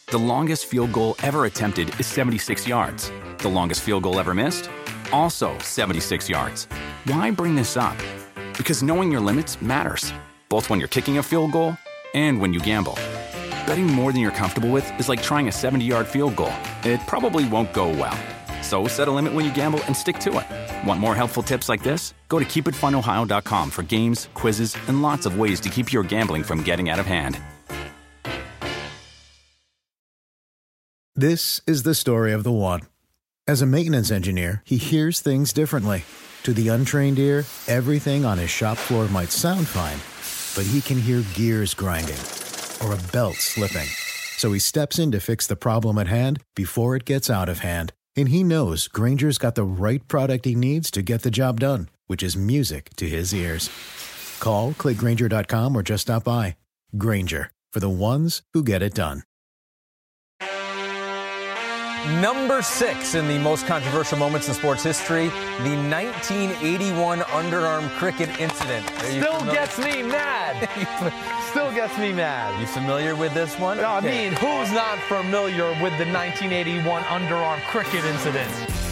The longest field goal ever attempted is 76 yards. The longest field goal ever missed? Also 76 yards. Why bring this up? Because knowing your limits matters, both when you're kicking a field goal and when you gamble. Betting more than you're comfortable with is like trying a 70-yard field goal. It probably won't go well. So set a limit when you gamble and stick to it. Want more helpful tips like this? Go to keepitfunohio.com for games, quizzes, and lots of ways to keep your gambling from getting out of hand. This is the story of the one. As a maintenance engineer, he hears things differently. To the untrained ear, everything on his shop floor might sound fine, but he can hear gears grinding or a belt slipping. So he steps in to fix the problem at hand before it gets out of hand. And he knows Grainger's got the right product he needs to get the job done, which is music to his ears. Call, click Grainger.com, or just stop by. Grainger, for the ones who get it done. Number 6 in the most controversial moments in sports history, the 1981 underarm cricket incident. Still gets me mad. Still gets me mad. You familiar with this one? No, I mean, who's not familiar with the 1981 underarm cricket incident?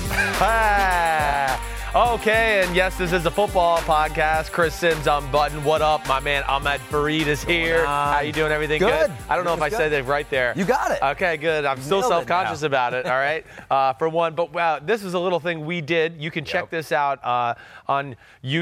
Okay, and yes, this is a football podcast. Chris Sims unbuttoned. What up, my man? Ahmed Fareed is here. How you doing? Everything good? I don't know if I said it right there. You got it. Okay, good. I'm still self-conscious about it, all right, for one. But wow, this is a little thing we did. You can check this out on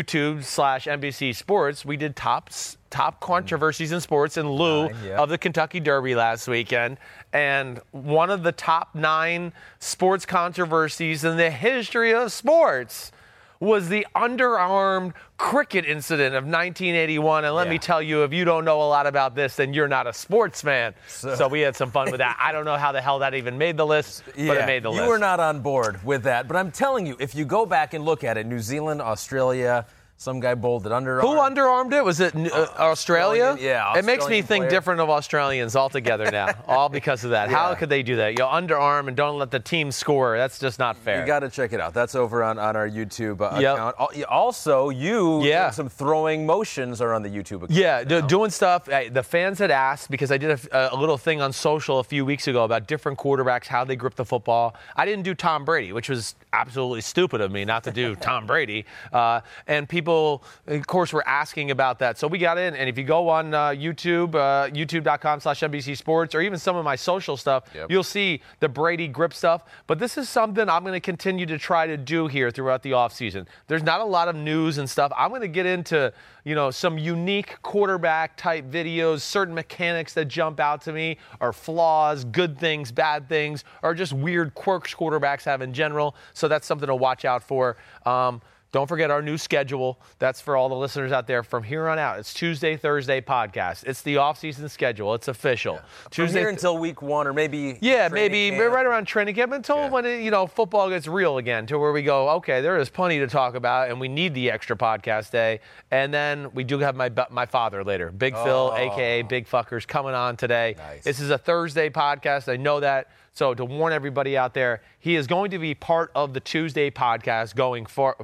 YouTube/NBC Sports. We did top controversies in sports in lieu of the Kentucky Derby last weekend. And one of the top 9 sports controversies in the history of sports was the underarmed cricket incident of 1981. And let me tell you, if you don't know a lot about this, then you're not a sports fan. So we had some fun with that. I don't know how the hell that even made the list, but it made the list. You were not on board with that. But I'm telling you, if you go back and look at it, New Zealand, Australia, some guy bowled it underarm. Who underarmed it? Was it Australia? Yeah. It makes me think different of Australians altogether now, all because of that. How could they do that? Underarm and don't let the team score. That's just not fair. You got to check it out. That's over on our YouTube account. Also, doing some throwing motions are on the YouTube account. Yeah, doing stuff. The fans had asked, because I did a little thing on social a few weeks ago about different quarterbacks, how they grip the football. I didn't do Tom Brady, which was absolutely stupid of me not to do Tom Brady. And people, of course, were asking about that. So we got in, and if you go on YouTube, youtube.com/NBC Sports, or even some of my social stuff, you'll see the Brady grip stuff. But this is something I'm going to continue to try to do here throughout the offseason. There's not a lot of news and stuff. I'm going to get into, some unique quarterback-type videos, certain mechanics that jump out to me, or flaws, good things, bad things, or just weird quirks quarterbacks have in general. So that's something to watch out for. Don't forget our new schedule. That's for all the listeners out there. From here on out, it's Tuesday, Thursday podcast. It's the off-season schedule. It's official. Yeah. Tuesday here until week 1, or maybe maybe right around training camp until when football gets real again, to where we go, okay, there is plenty to talk about, and we need the extra podcast day. And then we do have my father later, Big Phil, a.k.a. Big Fuckers, coming on today. Nice. This is a Thursday podcast. I know that. So to warn everybody out there, he is going to be part of the Tuesday podcast going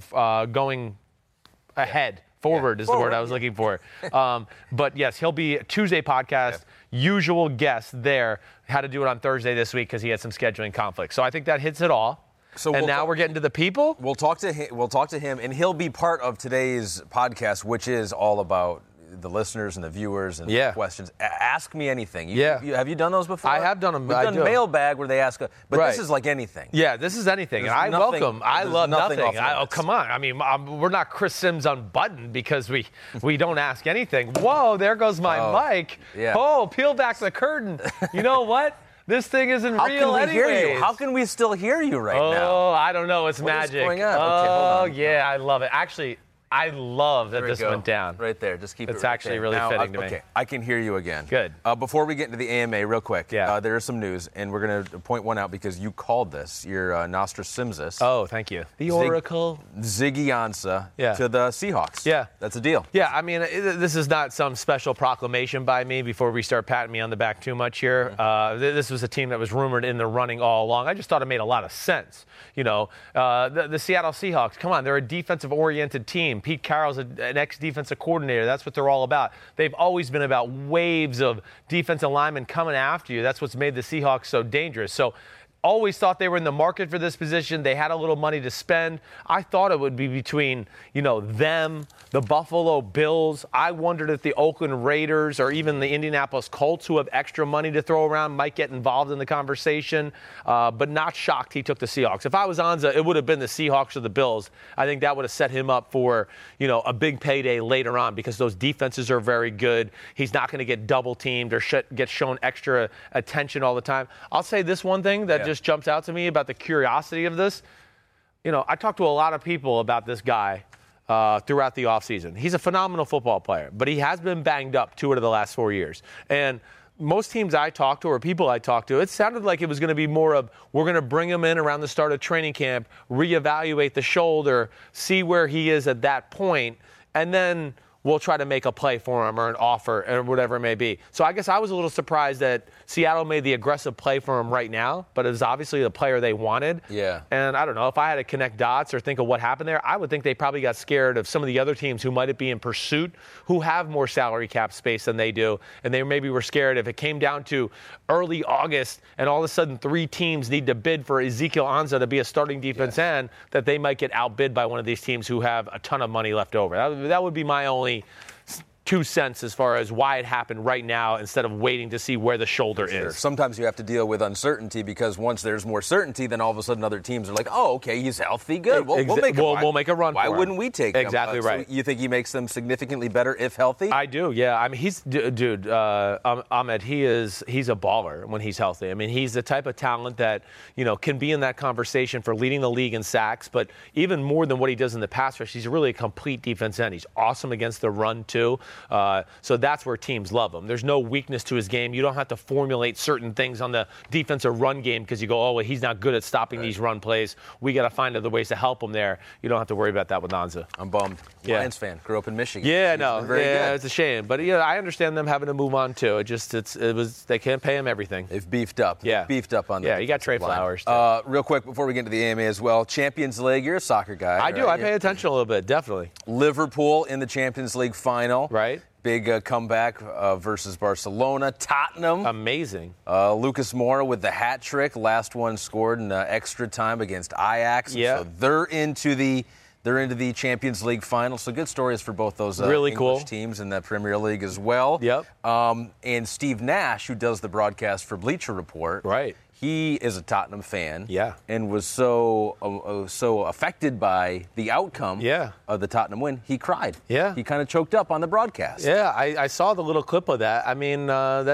ahead. Forward is the word I was looking for. But yes, he'll be a Tuesday podcast, usual guest there. Had to do it on Thursday this week because he had some scheduling conflicts. So I think that hits it all. Now we're getting to the people. We'll talk to him, and he'll be part of today's podcast, which is all about the listeners and the viewers and the questions. Ask me anything. Have you done those before? I have done them. We've done mailbag where they ask, but this is like anything. Yeah, this is anything. And I love nothing. Come on. I mean, we're not Chris Sims unbuttoned because we don't ask anything. Whoa, there goes my mic. Yeah. Oh, peel back the curtain. You know what? This thing isn't real anyway. Hear you? How can we still hear you right now? Oh, I don't know. It's magic. What is going on? Oh, okay, I love it. Actually, I love that this went down. Right there. Just keep it right there. It's actually really fitting to me. Okay, I can hear you again. Good. Before we get into the AMA, real quick, there is some news, and we're going to point one out because you called this, your Nostra Simsis. Oh, thank you. The Oracle. Ziggy Ansah to the Seahawks. Yeah. That's a deal. Yeah, I mean, this is not some special proclamation by me before we start patting me on the back too much here. This was a team that was rumored in the running all along. I just thought it made a lot of sense. The Seattle Seahawks, come on, they're a defensive-oriented team. team. Pete Carroll's an ex-defensive coordinator. That's what they're all about. They've always been about waves of defensive linemen coming after you. That's what's made the Seahawks so dangerous. So always thought they were in the market for this position. They had a little money to spend. I thought it would be between, them, the Buffalo Bills. I wondered if the Oakland Raiders or even the Indianapolis Colts, who have extra money to throw around, might get involved in the conversation. But not shocked he took the Seahawks. If I was Anza, it would have been the Seahawks or the Bills. I think that would have set him up for, a big payday later on because those defenses are very good. He's not going to get double teamed or get shown extra attention all the time. I'll say this one thing that just jumps out to me about the curiosity of this. I talked to a lot of people about this guy throughout the offseason. He's a phenomenal football player, but he has been banged up 2 out of the last 4 years. And most teams I talked to or people I talked to, it sounded like it was going to be more of we're going to bring him in around the start of training camp, reevaluate the shoulder, see where he is at that point, and then we'll try to make a play for him or an offer or whatever it may be. So I guess I was a little surprised that Seattle made the aggressive play for him right now, but it was obviously the player they wanted. Yeah. And I don't know, if I had to connect dots or think of what happened there, I would think they probably got scared of some of the other teams who might be in pursuit, who have more salary cap space than they do, and they maybe were scared if it came down to early August and all of a sudden 3 teams need to bid for Ezekiel Ansah to be a starting defense end, that they might get outbid by one of these teams who have a ton of money left over. That would be my only 2 cents as far as why it happened right now instead of waiting to see where the shoulder is. Sometimes you have to deal with uncertainty because once there's more certainty, then all of a sudden other teams are like, oh, okay, he's healthy, good. We'll make a run for him. Why wouldn't we take him? Exactly right. So you think he makes them significantly better if healthy? I do, yeah. I mean, Ahmed, he's a baller when he's healthy. I mean, he's the type of talent that, can be in that conversation for leading the league in sacks, but even more than what he does in the pass rush, he's really a complete defense end. He's awesome against the run, too. So that's where teams love him. There's no weakness to his game. You don't have to formulate certain things on the defensive run game because you go, oh, well, he's not good at stopping these run plays. We got to find other ways to help him there. You don't have to worry about that with Ansah. I'm bummed. Yeah. Lions fan. Grew up in Michigan. Yeah, it's a shame. But, I understand them having to move on, too. They can't pay him everything. They've beefed up. Yeah. Beefed up on that. Yeah, you got Trey Flowers, too. Real quick, before we get into the AMA as well, Champions League, you're a soccer guy. I do. I pay attention a little bit, definitely. Liverpool in the Champions League final. Right. Big comeback versus Barcelona. Tottenham. Amazing. Lucas Moura with the hat trick. Last one scored in extra time against Ajax. Yeah. So they're into the Champions League final. So good stories for both those really English cool teams in the Premier League as well. Yep. And Steve Nash, who does the broadcast for Bleacher Report. Right. He is a Tottenham fan. Yeah. And was so affected by the outcome of the Tottenham win, he cried. Yeah. He kind of choked up on the broadcast. Yeah, I saw the little clip of that. I mean,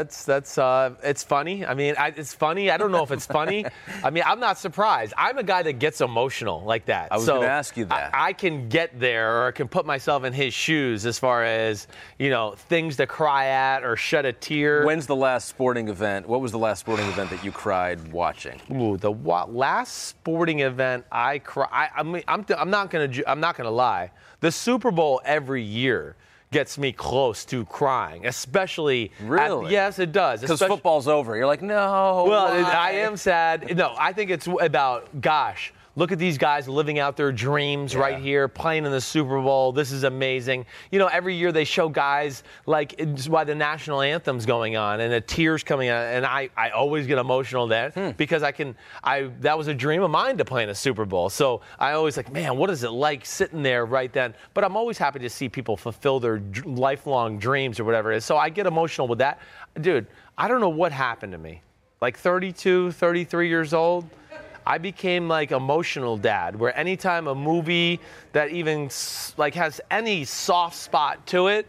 it's funny. I mean, it's funny. I don't know if it's funny. I mean, I'm not surprised. I'm a guy that gets emotional like that. I was going to ask you that. I can get there, or I can put myself in his shoes as far as, things to cry at or shed a tear. When's the last sporting event? What was the last sporting event that you cried watching? Ooh, the last sporting event I cry. I'm not gonna lie. The Super Bowl every year gets me close to crying, especially. Really? Yes, it does. Because football's over. You're like, no. Well, why? I am sad. No, I think it's about, gosh, look at these guys living out their dreams right here, playing in the Super Bowl. This is amazing. Every year they show guys, like, it's why the national anthem's going on and the tears coming out. And I always get emotional then because that was a dream of mine to play in a Super Bowl. So I always like, man, what is it like sitting there right then? But I'm always happy to see people fulfill their lifelong dreams or whatever it is. So I get emotional with that. Dude, I don't know what happened to me. Like 32, 33 years old. I became like emotional dad, where anytime a movie that even like has any soft spot to it,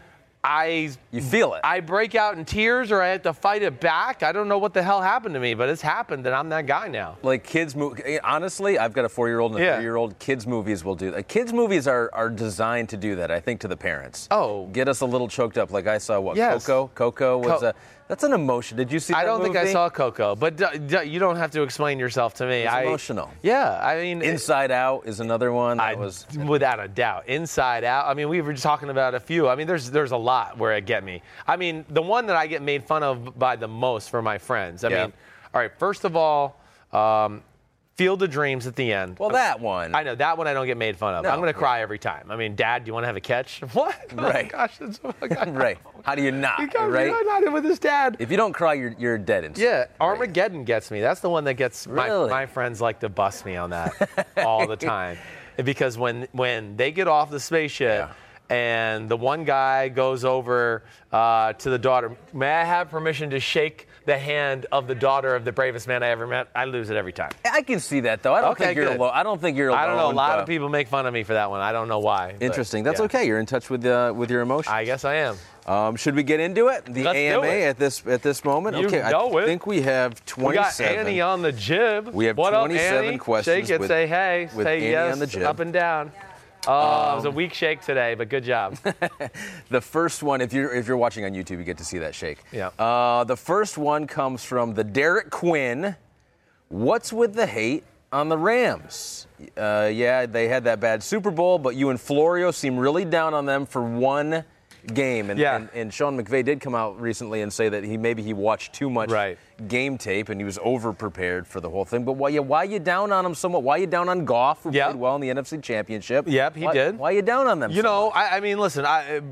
you feel it. I break out in tears, or I have to fight it back. I don't know what the hell happened to me, but it's happened, and I'm that guy now. Like kids' movies. Honestly, I've got a 4-year-old and a 3-year-old. Kids' movies will do that. Kids' movies are designed to do that, I think, to the parents. Oh. Get us a little choked up. Like I saw, Coco? Coco was that's an emotion. Did you see that I don't movie? think I saw Coco, but you don't have to explain yourself to me. It's emotional. Yeah, I mean. Inside Out is another one. Without a doubt. Inside Out. I mean, we were just talking about a few. I mean, there's a lot where it get me. I mean, the one that I get made fun of by the most for my friends. I mean, all right, first of all, Field of Dreams at the end. Well, that one. I know. That one I don't get made fun of. No, I'm going to cry every time. I mean, Dad, do you want to have a catch? What? Right. Oh, gosh. Right. How do you not, right? You're not with his dad. If you don't cry, you're dead inside. Yeah, Armageddon gets me. That's the one that gets really? my friends like to bust me on that all the time. Because when they get off the spaceship and the one guy goes over to the daughter, may I have permission to shake the hand of the daughter of the bravest man I ever met? I lose it every time. I can see that, though. I don't think you're alone. I don't know. A lot of people make fun of me for that one. I don't know why. Interesting. That's okay. You're in touch with your emotions. I guess I am. Should we get into it? The Let's AMA do it. at this moment? You okay, know I think we have 27. We got Annie on the jib. We have what 27 up, Annie? questions. Shake it, say hey, with say Annie yes, on the jib. up and down. It was a weak shake today, but good job. The first one, if you're watching on YouTube, you get to see that shake. Yeah. The first one comes from the Derek Quinn. What's with the hate on the Rams? Yeah, they had that bad Super Bowl, but you and Florio seem really down on them for one game. And Sean McVay did come out recently and say that he watched too much game tape and he was over-prepared for the whole thing. But why you down on him somewhat? Why you down on Goff, who played well in the NFC Championship? Yep, he did. Why you down on them I mean, listen,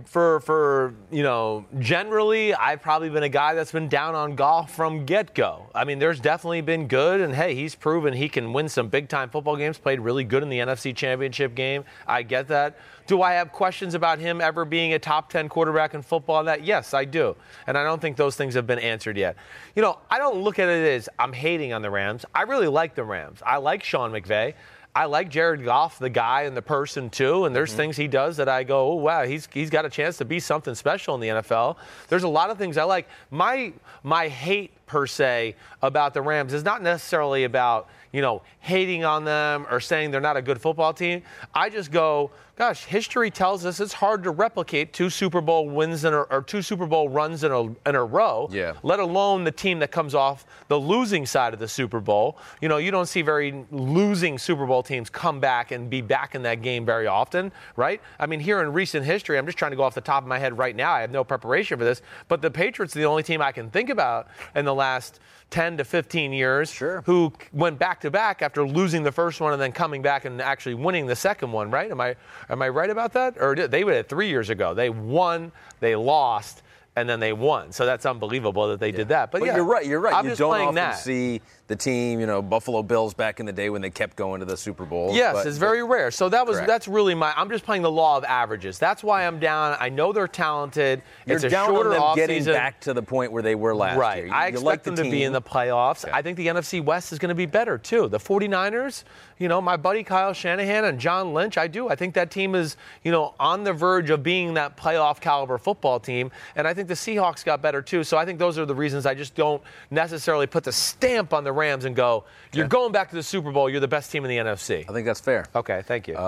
generally, I've probably been a guy that's been down on Goff from get-go. I mean, there's definitely been good, and hey, he's proven he can win some big-time football games, played really good in the NFC Championship game. I get that. Do I have questions about him ever being a top 10 quarterback in football? Yes, I do. And I don't think those things have been answered yet. I don't look at it as I'm hating on the Rams. I really like the Rams. I like Sean McVay. I like Jared Goff, the guy and the person, too. And there's things he does that I go, oh, wow, he's got a chance to be something special in the NFL. There's a lot of things I like. My hate, per se, about the Rams is not necessarily about, hating on them or saying they're not a good football team. I just go, gosh, history tells us it's hard to replicate two Super Bowl wins or two Super Bowl runs in a row, let alone the team that comes off the losing side of the Super Bowl. You don't see very losing Super Bowl teams come back and be back in that game very often, right? I mean, here in recent history, I'm just trying to go off the top of my head right now. I have no preparation for this, but the Patriots are the only team I can think about in the last 10 to 15 years who went back-to-back after losing the first one and then coming back and actually winning the second one, right? Am I right about that? Or they did it 3 years ago. They won, they lost, and then they won. So that's unbelievable that they did that. But you're right. I'm you just don't playing often that. see the team, Buffalo Bills back in the day when they kept going to the Super Bowl. Yes, it's very rare. So that's really I'm just playing the law of averages. That's why I'm down. I know they're talented. It's a down shorter on them getting off-season. back to the point where they were last year. I expect them to be in the playoffs. Okay. I think the NFC West is going to be better, too. The 49ers, my buddy Kyle Shanahan and John Lynch, I think that team is, on the verge of being that playoff caliber football team. And I think the Seahawks got better, too. So I think those are the reasons I just don't necessarily put the stamp on the Rams and go, you're going back to the Super Bowl. You're the best team in the NFC. I think that's fair. Okay, thank you.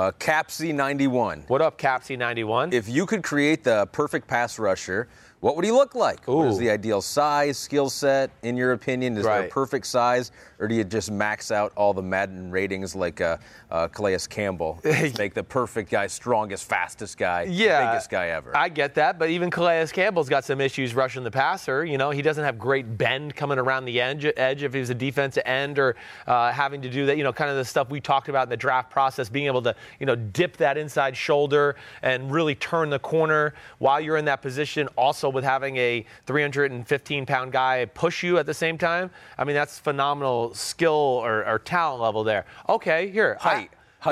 Capsy91. What up, Capsy91? If you could create the perfect pass rusher, what would he look like? What is the ideal size, skill set, in your opinion? Is there a perfect size, or do you just max out all the Madden ratings like Calais Campbell? Make the perfect guy, strongest, fastest guy, biggest guy ever. I get that, but even Calais Campbell's got some issues rushing the passer. He doesn't have great bend coming around the edge if he was a defensive end or having to do that, kind of the stuff we talked about in the draft process, being able to, dip that inside shoulder and really turn the corner while you're in that position. Also, with having a 315-pound guy push you at the same time, I mean, that's phenomenal skill or talent level there. Okay, here. Height.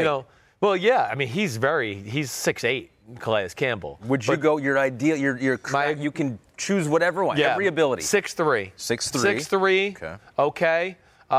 Well, yeah, I mean, he's 6'8", Calais Campbell. Would you go your ideal, you can choose whatever one, every ability. 6'3". 6'3". 6'3". Okay.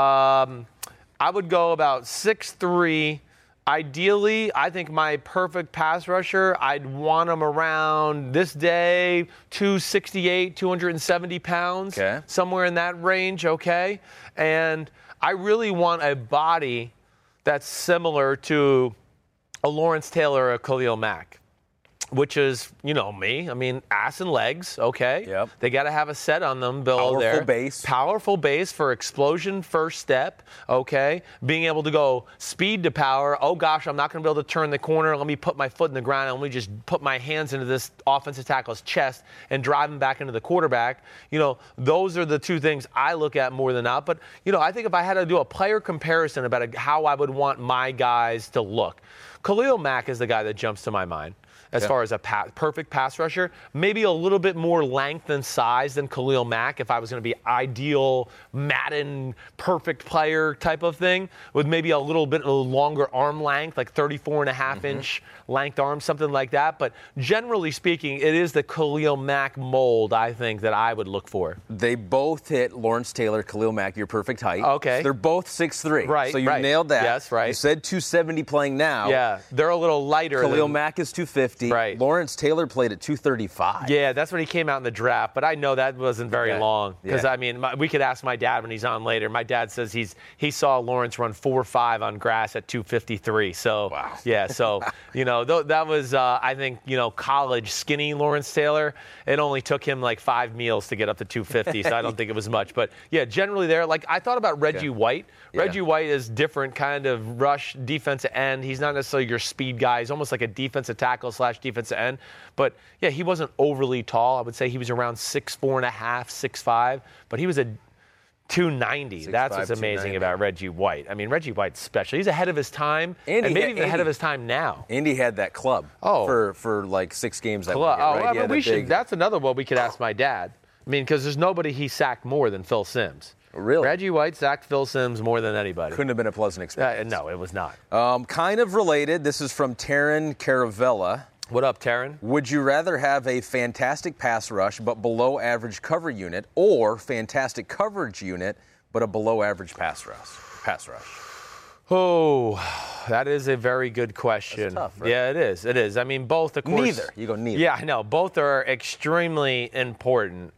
I would go about 6'3". Ideally, I think my perfect pass rusher, I'd want him around this day, 268, 270 pounds, somewhere in that range, okay? And I really want a body that's similar to a Lawrence Taylor or a Khalil Mack. which is, you know me. I mean, ass and legs, okay? Yep. They got to have a set on them below there. Powerful base. Powerful base for explosion first step, okay? Being able to go speed to power. Oh, gosh, I'm not going to be able to turn the corner. Let me put my foot in the ground and let me just put my hands into this offensive tackle's chest and drive him back into the quarterback. You know, those are the two things I look at more than not. But, you know, I think if I had to do a player comparison about how I would want my guys to look, Khalil Mack is the guy that jumps to my mind as far as a perfect pass rusher. Maybe a little bit more length and size than Khalil Mack if I was going to be ideal Madden perfect player type of thing, with maybe a little bit longer arm length, like 34.5-inch length arm, something like that. But generally speaking, it is the Khalil Mack mold, I think, that I would look for. They both hit Lawrence Taylor, Khalil Mack, your perfect height. Okay. So they're both 6'3". Right. So you nailed that. Yes, right. You said 270 playing now. Yeah, they're a little lighter. Khalil Mack is 250. Right. Lawrence Taylor played at 235. Yeah, that's when he came out in the draft, but I know that wasn't very long. Because, I mean, we could ask my dad when he's on later. My dad says he saw Lawrence run 4.5 on grass at 253. So, wow. Yeah, so, you know, that was, I think, you know, college skinny Lawrence Taylor. It only took him like 5 meals to get up to 250, so I don't think it was much. But, yeah, generally there, like, I thought about Reggie White. Reggie White is different kind of rush defensive end. He's not necessarily your speed guy. He's almost like a defensive tackle / defensive end. But, yeah, he wasn't overly tall. I would say he was around 6'4.5", 6'5", but he was a 290. That's what's amazing about Reggie White. I mean, Reggie White's special. He's ahead of his time, and maybe even ahead of his time now. Andy had that club for like 6 games that club. year, right? I mean, that's another one we could ask my dad. I mean, because there's nobody he sacked more than Phil Simms. Really? Reggie White sacked Phil Simms more than anybody. Couldn't have been a pleasant experience. No, it was not. Kind of related. This is from Taryn Caravella. What up, Taryn? Would you rather have a fantastic pass rush but below average cover unit, or fantastic coverage unit but a below average pass rush? Oh, that is a very good question. That's tough, right? Yeah, it is. It is. I mean, both, of course. Neither. You go neither. Yeah, I know. Both are extremely important.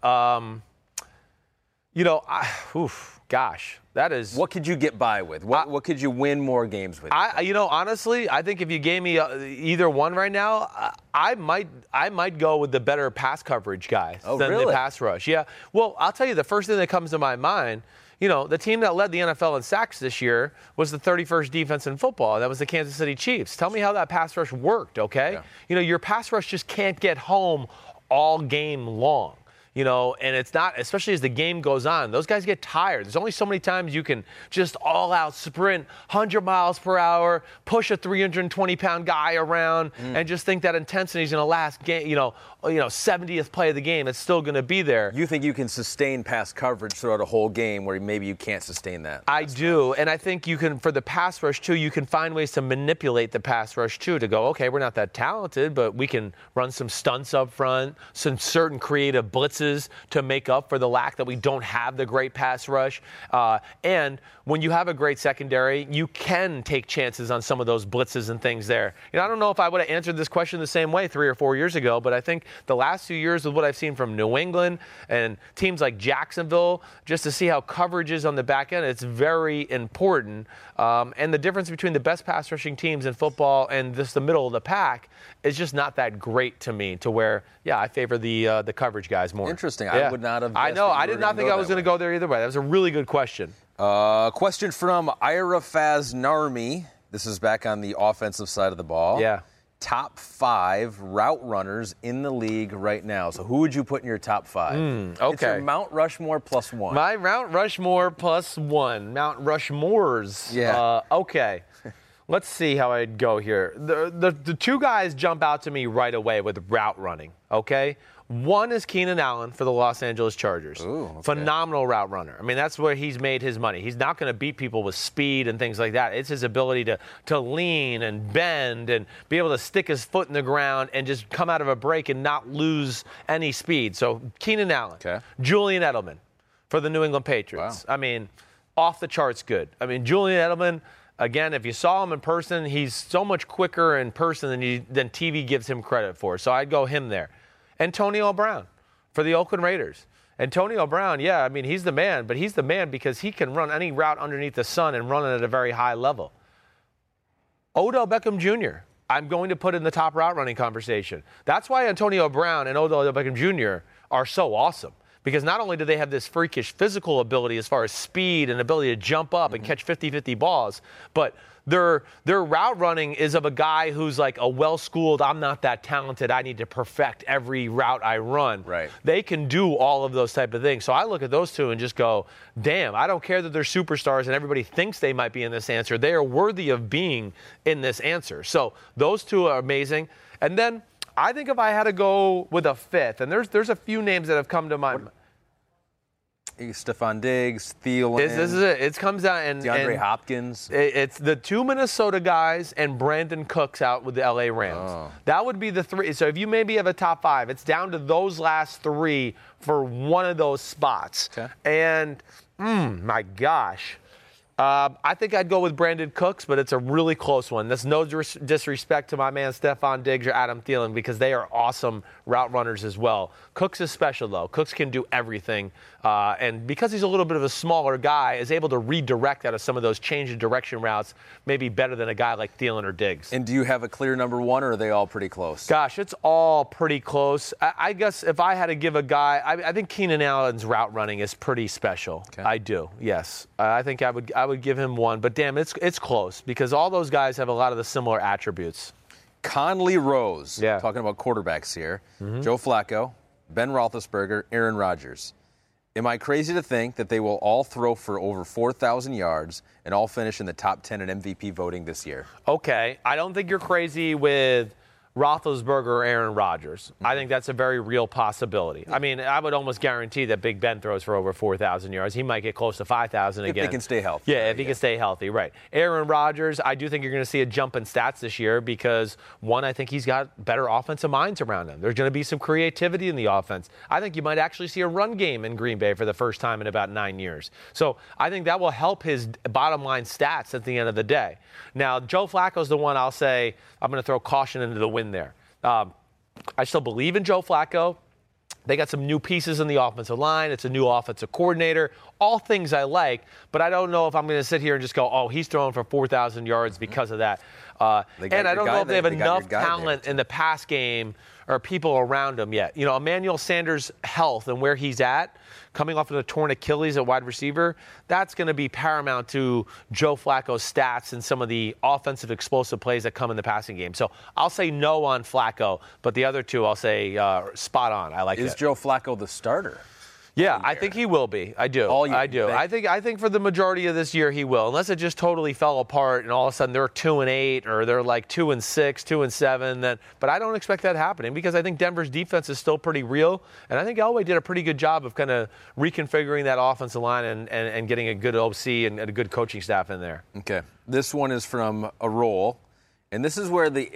You know, gosh, that is. What could you get by with? What could you win more games with? You know, honestly, I think if you gave me either one right now, I might go with the better pass coverage guy than the pass rush. Yeah. Well, I'll tell you, the first thing that comes to my mind, you know, the team that led the NFL in sacks this year was the 31st defense in football. That was the Kansas City Chiefs. Tell me how that pass rush worked, okay? Yeah. You know, your pass rush just can't get home all game long. You know, and it's not, especially as the game goes on, those guys get tired. There's only so many times you can just all out sprint 100 miles per hour, push a 320-pound guy around, and just think that intensity is going to last, 70th play of the game. It's still going to be there. You think you can sustain pass coverage throughout a whole game where maybe you can't sustain that? I do, and I think you can, for the pass rush, too, you can find ways to manipulate the pass rush, too, to go, okay, we're not that talented, but we can run some stunts up front, some certain creative blitzes to make up for the lack that we don't have the great pass rush. And when you have a great secondary, you can take chances on some of those blitzes and things there. You know, I don't know if I would have answered this question the same way 3 or 4 years ago, but I think the last 2 years with what I've seen from New England and teams like Jacksonville, just to see how coverage is on the back end, it's very important. And the difference between the best pass rushing teams in football and just the middle of the pack is just not that great to me, to where, yeah, I favor the coverage guys more. Interesting. Yeah. I would not have. I know. I did not think I was going to go there either way. That was a really good question. Question from Ira Faznarmi. This is back on the offensive side of the ball. Yeah. Top 5 route runners in the league right now. So who would you put in your top 5? Okay. It's your Mount Rushmore plus 1. My Mount Rushmore plus 1. Mount Rushmore's. Yeah. Okay. Let's see how I'd go here. The two guys jump out to me right away with route running, okay? One is Keenan Allen for the Los Angeles Chargers. Ooh, okay. Phenomenal route runner. I mean, that's where he's made his money. He's not going to beat people with speed and things like that. It's his ability to lean and bend and be able to stick his foot in the ground and just come out of a break and not lose any speed. So Keenan Allen. Okay. Julian Edelman for the New England Patriots. Wow. I mean, off the charts good. I mean, Julian Edelman, again, if you saw him in person, he's so much quicker in person than TV gives him credit for. So I'd go him there. Antonio Brown for the Oakland Raiders. Antonio Brown, yeah, I mean, he's the man, but he's the man because he can run any route underneath the sun and run it at a very high level. Odell Beckham Jr., I'm going to put in the top route running conversation. That's why Antonio Brown and Odell Beckham Jr. are so awesome. Because not only do they have this freakish physical ability as far as speed and ability to jump up and catch 50-50 balls, but their route running is of a guy who's like a well-schooled, I'm not that talented, I need to perfect every route I run. Right. They can do all of those type of things. So I look at those two and just go, damn, I don't care that they're superstars and everybody thinks they might be in this answer. They are worthy of being in this answer. So those two are amazing. And then I think if I had to go with a fifth, and there's a few names that have come to mind. Stephon Diggs, Thielen. This is it. It comes down and DeAndre Hopkins. It's the two Minnesota guys and Brandon Cooks out with the LA Rams. Oh. That would be the three. So if you maybe have a top five, it's down to those last three for one of those spots. Okay. And my gosh. I think I'd go with Brandon Cooks, but it's a really close one. That's no disrespect to my man Stephon Diggs or Adam Thielen because they are awesome route runners as well. Cooks is special, though. Cooks can do everything. And because he's a little bit of a smaller guy, is able to redirect out of some of those change of direction routes maybe better than a guy like Thielen or Diggs. And do you have a clear number one, or are they all pretty close? Gosh, it's all pretty close. I guess if I had to give a guy, I think Keenan Allen's route running is pretty special. Okay. I do, yes. I think I would give him one. But, damn, it's close because all those guys have a lot of the similar attributes. Conley Rose, Yeah. talking about quarterbacks here. Joe Flacco, Ben Roethlisberger, Aaron Rodgers. Am I crazy to think that they will all throw for over 4,000 yards and all finish in the top 10 in MVP voting this year? Okay, I don't think you're crazy with Roethlisberger or Aaron Rodgers. I think that's a very real possibility. I mean, I would almost guarantee that Big Ben throws for over 4,000 yards. He might get close to 5,000 again. If they can stay healthy. Yeah, if he can stay healthy, right. Aaron Rodgers, I do think you're going to see a jump in stats this year because, one, I think he's got better offensive minds around him. There's going to be some creativity in the offense. I think you might actually see a run game in Green Bay for the first time in about 9 years. So I think that will help his bottom line stats at the end of the day. Now, Joe Flacco's the one I'll say I'm going to throw caution into the wind there. I still believe in Joe Flacco. They got some new pieces in the offensive line. It's a new offensive coordinator. All things I like, but I don't know if I'm going to sit here and just go, oh, he's throwing for 4,000 yards because of that. And I don't know if they have enough talent in the pass game or people around him yet. You know, Emmanuel Sanders' health and where he's at, coming off of a torn Achilles at wide receiver, that's going to be paramount to Joe Flacco's stats and some of the offensive explosive plays that come in the passing game. So I'll say no on Flacco, but the other two I'll say spot on. I like that. Is Joe Flacco the starter? Yeah, I think he will be. I do. All year, I do. I think for the majority of this year he will, unless it just totally fell apart and all of a sudden they're 2-8 or they're like 2-6, 2-7. Then, but I don't expect that happening because I think Denver's defense is still pretty real, and I think Elway did a pretty good job of kind of reconfiguring that offensive line and getting a good OC and a good coaching staff in there. Okay, this one is from a roll. And this is where the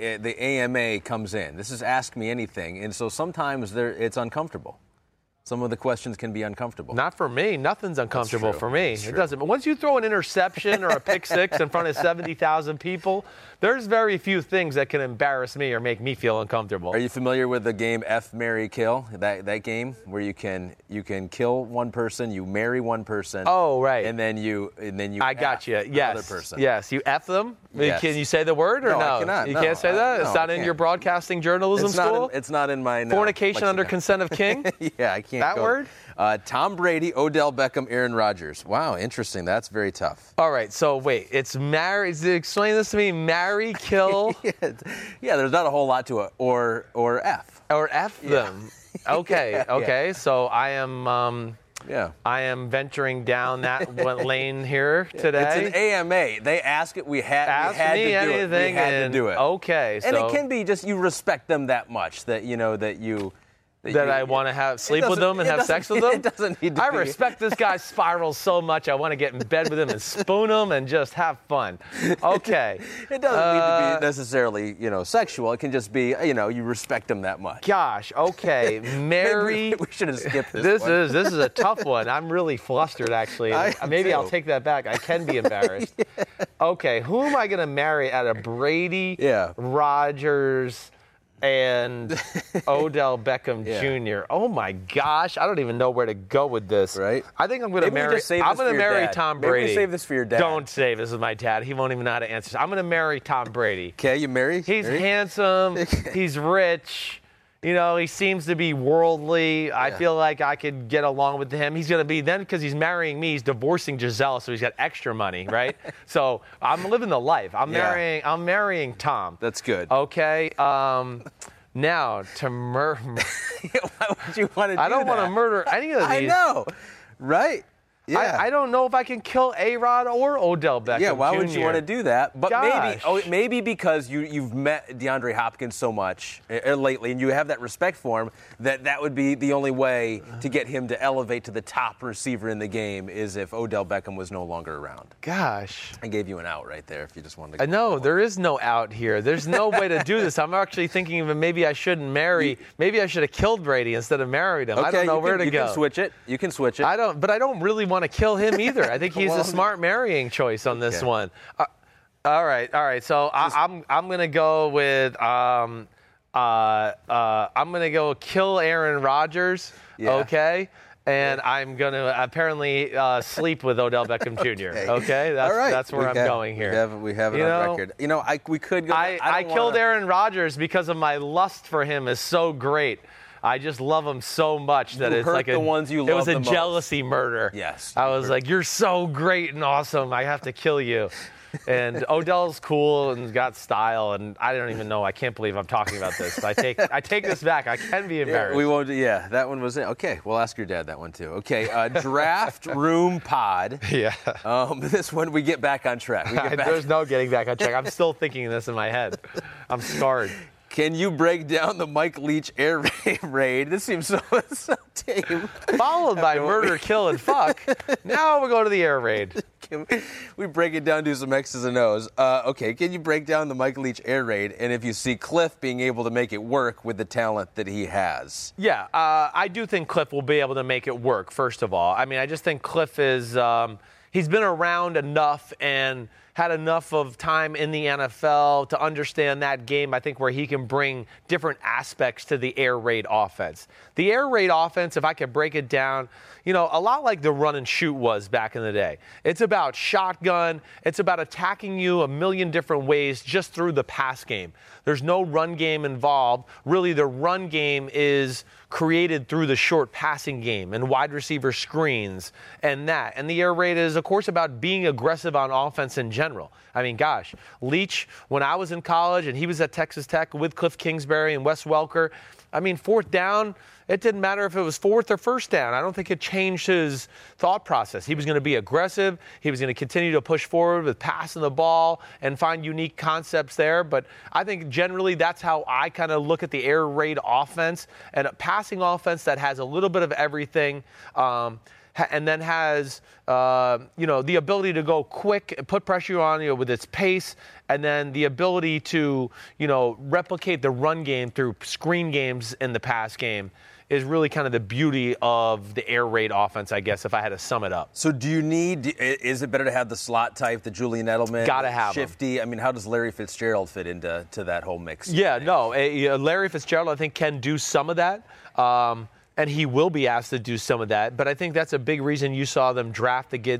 AMA comes in. This is Ask Me Anything, and so sometimes it's uncomfortable. Some of the questions can be uncomfortable. Not for me. Nothing's uncomfortable for me. It doesn't. But once you throw an interception or a pick six in front of 70,000 people, there's very few things that can embarrass me or make me feel uncomfortable. Are you familiar with the game F, Marry, Kill? That game where you can kill one person, you marry one person. Oh, right. And then you I got you. Yes. Another person. Yes. You F them? Yes. Can you say the word or no? I cannot. You No, can't say that? no, It's not I in can't. your broadcasting journalism school? It's not in my Fornication under consent of king? Yeah, I can't That go. word? Tom Brady, Odell Beckham, Aaron Rodgers. Wow, interesting. That's very tough. All right. So wait. It's marry. Explain this to me. Marry, kill, Yeah, there's not a whole lot to it. Or F. or F them. Okay. Okay. So I am. Yeah. I am venturing down that lane here today. It's an AMA. They ask it. We had Ask to me do it. anything We had and to do it. okay, And so it can be just you respect them that much that you know that you. that I want to sleep with doesn't- them and it have doesn't- sex with them. It doesn't need to I be. respect this guy's spirals so much. I want to get in bed with him and spoon him and just have fun. Okay. It doesn't need to be necessarily, sexual. It can just be, you respect them that much. Gosh. Okay. Mary. We should have skipped this. This is a tough one. I'm really flustered actually. Maybe I'll take that back. I can be embarrassed. Okay. Who am I going to marry out of Brady, Yeah. Rodgers, and Odell Beckham Jr. Oh my gosh, I don't even know where to go with this. Right? I think I'm going to marry. I'm going to marry Tom Brady. Maybe save this for your dad. Don't save this is my dad. He won't even know how to answer. I'm going to marry Tom Brady. Okay, you marry? He's handsome. He's rich. You know, he seems to be worldly. I feel like I could get along with him. He's going to be, then because he's marrying me, he's divorcing Giselle, so he's got extra money, right? So I'm living the life. I'm marrying Tom. That's good. Okay. Now, to murder. Why would you want to do that? I don't want to murder any of these. I know, right? Yeah. I don't know if I can kill A-Rod or Odell Beckham Yeah, why Jr. would you want to do that? But Gosh. maybe because you've met DeAndre Hopkins so much lately, and you have that respect for him, that would be the only way to get him to elevate to the top receiver in the game is if Odell Beckham was no longer around. Gosh. I gave you an out right there if you just wanted to. No, there is no out here. There's no way to do this. I'm actually thinking of maybe I shouldn't marry. Maybe I should have killed Brady instead of married him. Okay, I don't know where to go. You can switch it. You can switch it. But I don't really want to kill him either. I think he's a smart marrying choice on this one. All right. So I'm gonna go with I'm gonna go kill Aaron Rodgers. Yeah. Okay. And I'm going to apparently sleep with Odell Beckham Jr. Okay? That's where I'm going here. We have it on record. You know, we could go. I killed Aaron Rodgers because of my lust for him is so great. I just love him so much that it's like the ones you love it was a the most. Jealousy murder. Yes. I was like, you're so great and awesome. I have to kill you. And Odell's cool and got style, and I don't even know. I can't believe I'm talking about this. I take this back. I can be embarrassed. We won't. Yeah, that one was it. Okay, we'll ask your dad that one too. Okay, Draft Room Pod. Yeah. This one we get back on track. There's no getting back on track. I'm still thinking this in my head. I'm scarred. Can you break down the Mike Leach air raid? This seems so tame. Followed by murder, kill, and fuck. Now we'll go to the air raid. Can we break it down to some X's and O's? Okay, can you break down the Mike Leach air raid, and if you see Cliff being able to make it work with the talent that he has? Yeah, I do think Cliff will be able to make it work, first of all. I mean, I just think Cliff is he's been around enough and had enough of time in the NFL to understand that game, I think, where he can bring different aspects to the air raid offense. The air raid offense, if I could break it down, you know, a lot like the run and shoot was back in the day. It's about shotgun. It's about attacking you a million different ways just through the pass game. There's no run game involved. Really, the run game is created through the short passing game and wide receiver screens and that. And the air raid is, of course, about being aggressive on offense in general. I mean, gosh, Leach, when I was in college and he was at Texas Tech with Cliff Kingsbury and Wes Welker, I mean, fourth down, it didn't matter if it was fourth or first down. I don't think it changed his thought process. He was going to be aggressive. He was going to continue to push forward with passing the ball and find unique concepts there. But I think generally that's how I kind of look at the air raid offense, and a passing offense that has a little bit of everything. And then has, the ability to go quick, put pressure on you with its pace, and then the ability to, replicate the run game through screen games in the pass game is really kind of the beauty of the air raid offense, I guess, if I had to sum it up. So is it better to have the slot type, the Julian Edelman? Gotta have Shifty? him. I mean, how does Larry Fitzgerald fit into that whole mix? Yeah, no. Larry Fitzgerald, I think, can do some of that. And he will be asked to do some of that. But I think that's a big reason you saw them draft the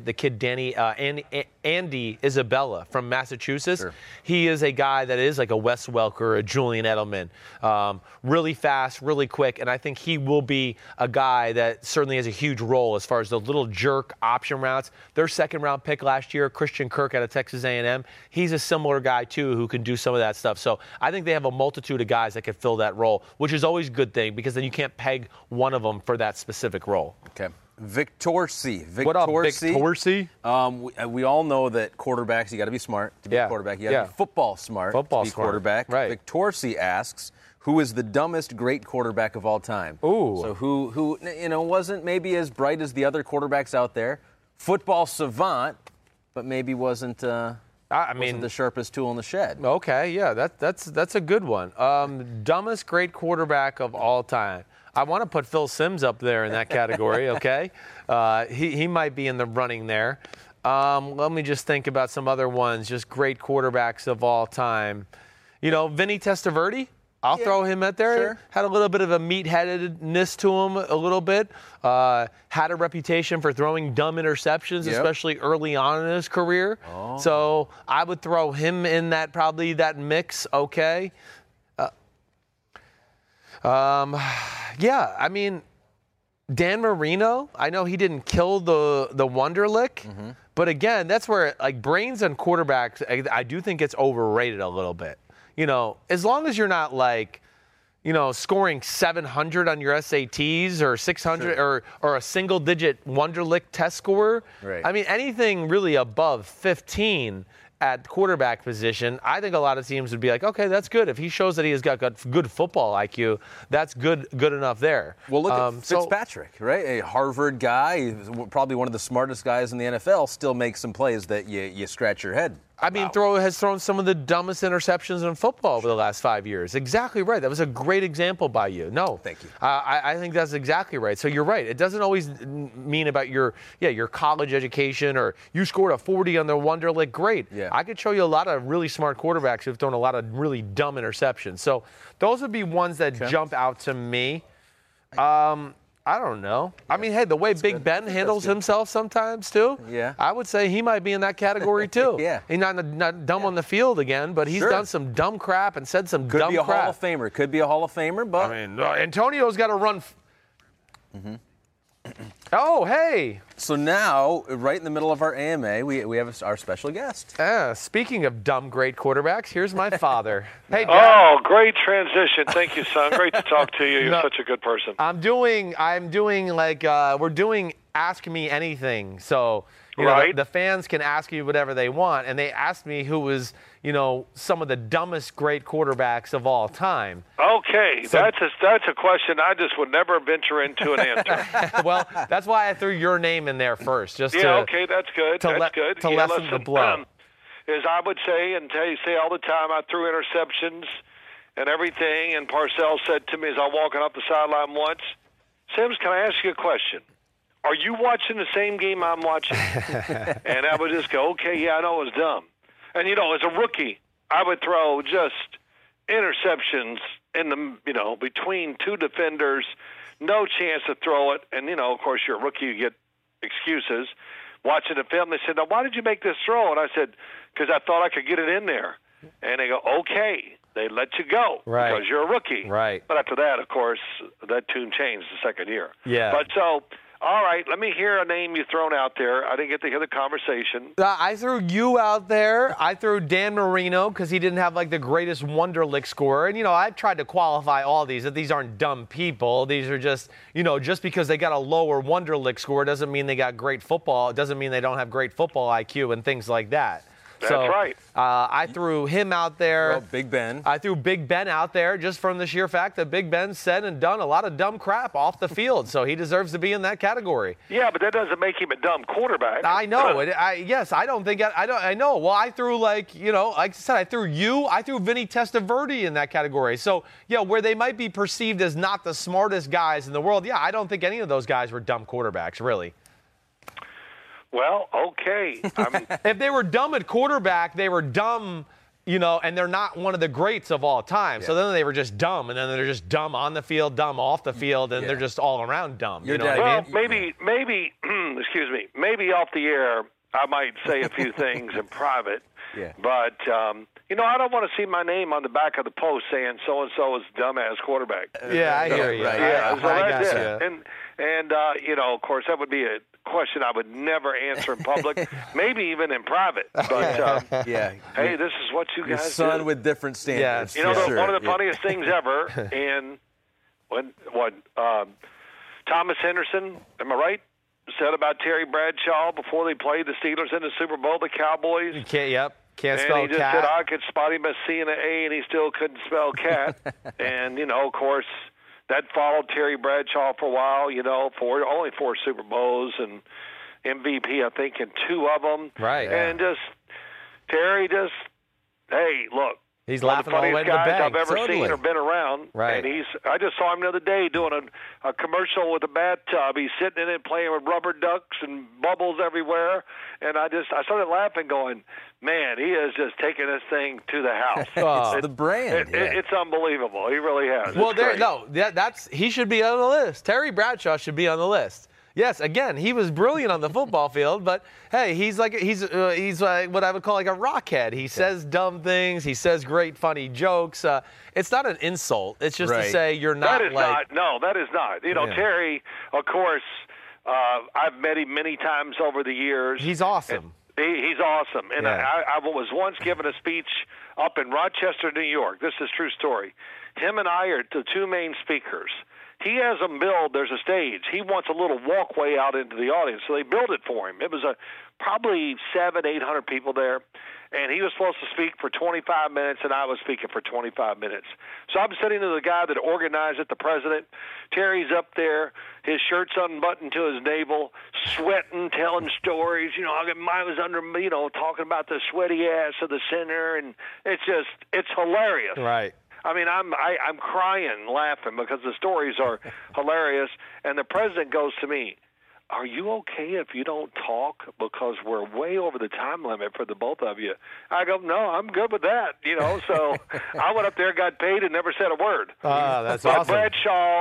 kid Andy Isabella from Massachusetts. Sure. He is a guy that is like a Wes Welker, a Julian Edelman, really fast, really quick. And I think he will be a guy that certainly has a huge role as far as the little jerk option routes. Their second-round pick last year, Christian Kirk out of Texas A&M, he's a similar guy, too, who can do some of that stuff. So I think they have a multitude of guys that can fill that role, which is always a good thing because then you can't peg one of them for that specific role. Okay. Vic Torsey. What up, Vic Torsey? We all know that quarterbacks, you got to be smart to be a quarterback. You got to be football smart to be quarterback. Right. Vic Torsey asks, who is the dumbest great quarterback of all time? Ooh. So who wasn't maybe as bright as the other quarterbacks out there. Football savant, but maybe wasn't the sharpest tool in the shed. Okay, yeah, that's a good one. Dumbest great quarterback of all time. I want to put Phil Simms up there in that category, okay? He might be in the running there. Let me just think about some other ones, just great quarterbacks of all time. Vinny Testaverde? I'll throw him at there. Sure. Had a little bit of a meat-headedness to him a little bit. Had a reputation for throwing dumb interceptions, especially early on in his career. Oh. So I would throw him in that mix, okay. Yeah, I mean, Dan Marino, I know he didn't kill the Wonderlic, but again, that's where, like, brains and quarterbacks, I do think it's overrated a little bit. You know, as long as you're not, like, you know, scoring 700 on your SATs or 600 or a single-digit Wonderlic test score. Right. I mean, anything really above 15 at quarterback position, I think a lot of teams would be like, okay, that's good. If he shows that he has got good football IQ, that's good enough there. Well, look at Fitzpatrick, right? A Harvard guy, probably one of the smartest guys in the NFL, still makes some plays that you scratch your head. I mean, has thrown some of the dumbest interceptions in football over the last 5 years. Exactly right. That was a great example by you. No. Thank you. I think that's exactly right. So you're right. It doesn't always mean about your college education or you scored a 40 on the Wonderlic. Great. Yeah. I could show you a lot of really smart quarterbacks who've thrown a lot of really dumb interceptions. So those would be ones that jump out to me. I don't know. I mean, hey, the way Big Ben handles himself sometimes, too, I would say he might be in that category, too. Yeah. He's not dumb on the field again, but he's done some dumb crap and said some dumb crap. Could be a Hall of Famer. Could be a Hall of Famer, but... I mean, Antonio's got to run... Oh, hey. So now, right in the middle of our AMA, we have our special guest. Speaking of dumb, great quarterbacks, here's my father. Hey, Dad. Oh, great transition. Thank you, son. Great to talk to you. You're such a good person. I'm doing like, we're doing Ask Me Anything. So, you know, the fans can ask you whatever they want. And they asked me who was, you know, some of the dumbest great quarterbacks of all time. Okay, so, that's a question I just would never venture into an answer. Well, that's why I threw your name in there first. Okay, that's good. That's good. To lessen the blow. As I would say, and say all the time, I threw interceptions and everything, and Parcells said to me as I'm walking up the sideline once, Sims, can I ask you a question? Are you watching the same game I'm watching? And I would just go, okay, yeah, I know it was dumb. And, you know, as a rookie, I would throw just interceptions in the, you know, between two defenders, no chance to throw it. And, you know, of course, you're a rookie, you get excuses. Watching the film, they said, now, why did you make this throw? And I said, because I thought I could get it in there. And they go, okay. They let you go because you're a rookie. Right. But after that, of course, that tune changed the second year. Yeah. But so... All right, let me hear a name you've thrown out there. I didn't get to hear the conversation. I threw you out there. I threw Dan Marino because he didn't have, like, the greatest Wonderlic score. And, you know, I've tried to qualify all these, that these aren't dumb people. These are just, you know, just because they got a lower Wonderlic score doesn't mean they got great football. It doesn't mean they don't have great football IQ and things like that. That's right. I threw him out there. Well, Big Ben. I threw Big Ben out there just from the sheer fact that Big Ben said and done a lot of dumb crap off the field, so he deserves to be in that category. Yeah, but that doesn't make him a dumb quarterback. I know. Yes, I don't think I know. Well, I threw, like, you know, like I said, I threw Vinny Testaverde in that category. So, yeah, where they might be perceived as not the smartest guys in the world, yeah, I don't think any of those guys were dumb quarterbacks, really. Well, okay. If they were dumb at quarterback, they were dumb, you know, and they're not one of the greats of all time. Yeah. So then they were just dumb, and then they're just dumb on the field, dumb off the field, and they're just all around dumb. You know what I mean? Maybe, excuse me, maybe off the air I might say a few things in private. Yeah. But, you know, I don't want to see my name on the back of the post saying so-and-so is dumbass quarterback. Yeah, I hear you. Right. Yeah, so that's it. And you know, of course, that would be a question I would never answer in public, maybe even in private. But, hey, this is what you guys do. Your son with different standards. You know, one of the funniest things ever, and Thomas Henderson, am I right, said about Terry Bradshaw before they played the Steelers in the Super Bowl, the Cowboys. Can't spell and he just cat. said I could spot him as C and an A, and he still couldn't spell cat. And, you know, of course, that followed Terry Bradshaw for a while, you know, for only 4 Super Bowls and MVP, I think, in 2 of them. Right. And Terry hey, look, He's one of laughing all the way to the funniest guys bank. I've ever Totally. seen or been around. Right. And I just saw him the other day doing a commercial with a bathtub. He's sitting in it playing with rubber ducks and bubbles everywhere. And I started laughing, going, man, he is just taking this thing to the house. Oh. The brand. It's unbelievable. He really has. Well, It's great. he should be on the list. Terry Bradshaw should be on the list. Yes, again, he was brilliant on the football field, but hey, he's like what I would call like a rockhead. He says dumb things. He says great, funny jokes. It's not an insult. It's just to say you're not that is like. not. No, that is not. You know, Terry, of course, I've met him many times over the years. He's awesome. He's awesome. And I was once given a speech up in Rochester, New York. This is a true story. Him and I are the two main speakers. He has them build. There's a stage. He wants a little walkway out into the audience, so they build it for him. It was probably 700-800 people there, and he was supposed to speak for 25 minutes, and I was speaking for 25 minutes. So I'm sitting to the guy that organized it, the president. Terry's up there, his shirt's unbuttoned to his navel, sweating, telling stories. You know, I was under, talking about the sweaty ass of the center, and it's hilarious. Right. I mean, I'm crying, laughing because the stories are hilarious. And the president goes to me, "Are you okay if you don't talk? Because we're way over the time limit for the both of you." I go, "No, I'm good with that." So I went up there, got paid, and never said a word. That's but awesome. Bradshaw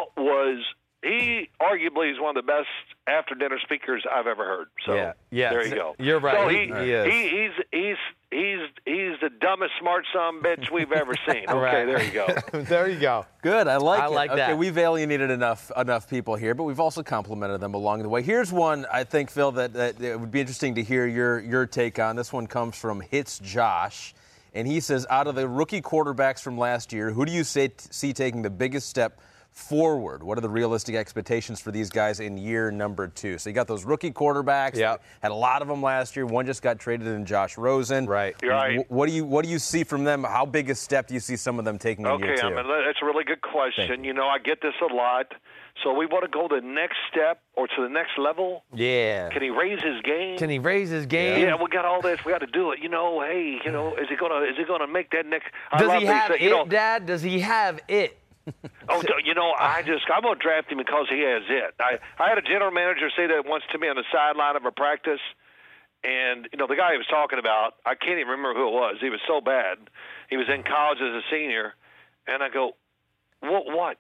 he arguably is one of the best after-dinner speakers I've ever heard. So there you go. You're right. So he is. he's the dumbest smart son bitch we've ever seen. Okay, Right. there you go. There you go. Good. I like I it. like that. Okay, we've alienated enough people here, but we've also complimented them along the way. Here's one I think, Phil, that it would be interesting to hear your take on. This one comes from Hits Josh, and he says, out of the rookie quarterbacks from last year, who do you see taking the biggest step forward? What are the realistic expectations for these guys in year number 2? So you got those rookie quarterbacks. Yep. Had a lot of them last year. One just got traded in Josh Rosen. Right. You're right. What do you see from them? How big a step do you see some of them taking in year 2? Okay, that's a really good question. I get this a lot. So we want to go the next step or to the next level. Yeah. Can he raise his game? Can he raise his game? Yeah, we got all this. We got to do it. Hey, is he gonna make that next? Does he have it, Dad? Does he have it? I'm gonna draft him because he has it. I had a general manager say that once to me on the sideline of a practice, and the guy he was talking about, I can't even remember who it was. He was so bad. He was in college as a senior, and I go, what?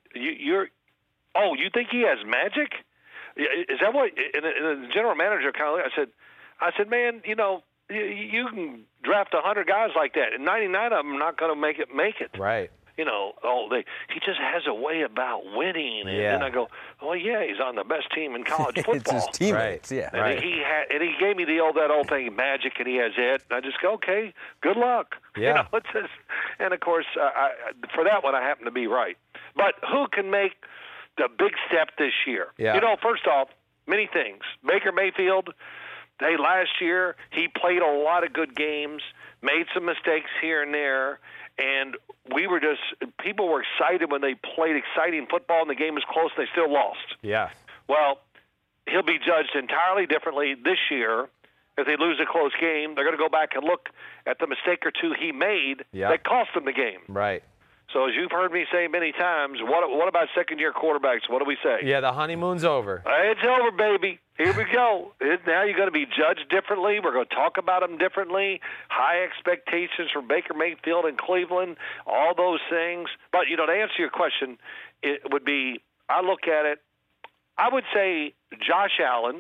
You think he has magic? Is that what? And the general manager kind of, I said, man, you can draft 100 guys like that, and 99 of them are not going to make it. Right. He just has a way about winning. And then I go, well, yeah, he's on the best team in college football. It's his teammates, right. yeah. And Right. he gave me that old thing, magic, and he has it. And I just go, okay, good luck. Yeah. And of course, for that one, I happen to be right. But who can make the big step this year? Yeah. First off, many things. Baker Mayfield, last year he played a lot of good games, made some mistakes here and there. And people were excited when they played exciting football and the game was close and they still lost. Yeah. Well, he'll be judged entirely differently this year. If they lose a close game, they're going to go back and look at the mistake or two he made that cost them the game. Right. So as you've heard me say many times, what about second-year quarterbacks? What do we say? Yeah, the honeymoon's over. It's over, baby. Here we go. Now you're going to be judged differently. We're going to talk about them differently. High expectations from Baker Mayfield in Cleveland, all those things. But, to answer your question, it would be, I look at it, I would say Josh Allen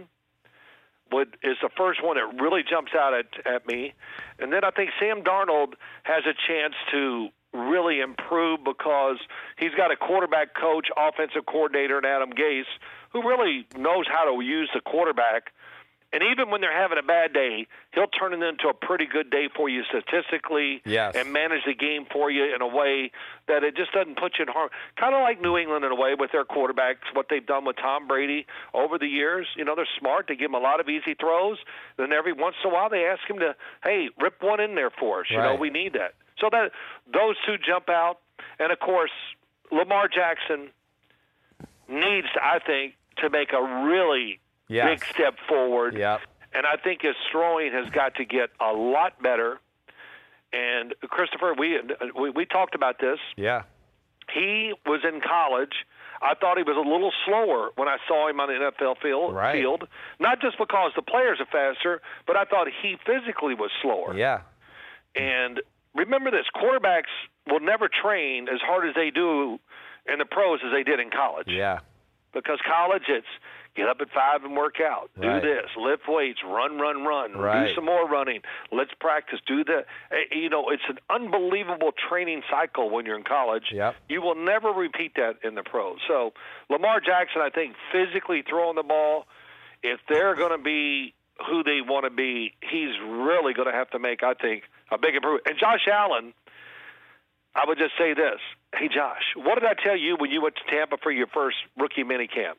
is the first one that really jumps out at me. And then I think Sam Darnold has a chance to really improve because he's got a quarterback coach, offensive coordinator in Adam Gase, who really knows how to use the quarterback. And even when they're having a bad day, he'll turn it into a pretty good day for you statistically and manage the game for you in a way that it just doesn't put you in harm. Kind of like New England in a way with their quarterbacks, what they've done with Tom Brady over the years. They're smart. They give him a lot of easy throws. Then every once in a while they ask him to, hey, rip one in there for us. Right. We need that. So that those two jump out. And, of course, Lamar Jackson needs, I think, to make a really big step forward. Yep. And I think his throwing has got to get a lot better. And Christopher, we talked about this. Yeah. He was in college. I thought he was a little slower when I saw him on the NFL field. Not just because the players are faster, but I thought he physically was slower. Yeah. And remember this, quarterbacks will never train as hard as they do in the pros as they did in college. Yeah. Because college, it's get up at 5 and work out. Right. Do this. Lift weights. Run. Right. Do some more running. Let's practice. Do that. It's an unbelievable training cycle when you're in college. Yep. You will never repeat that in the pros. So Lamar Jackson, I think, physically throwing the ball, if they're going to be who they want to be, he's really going to have to make, I think, a big improvement. And Josh Allen, I would just say this. Hey, Josh, what did I tell you when you went to Tampa for your first rookie minicamp?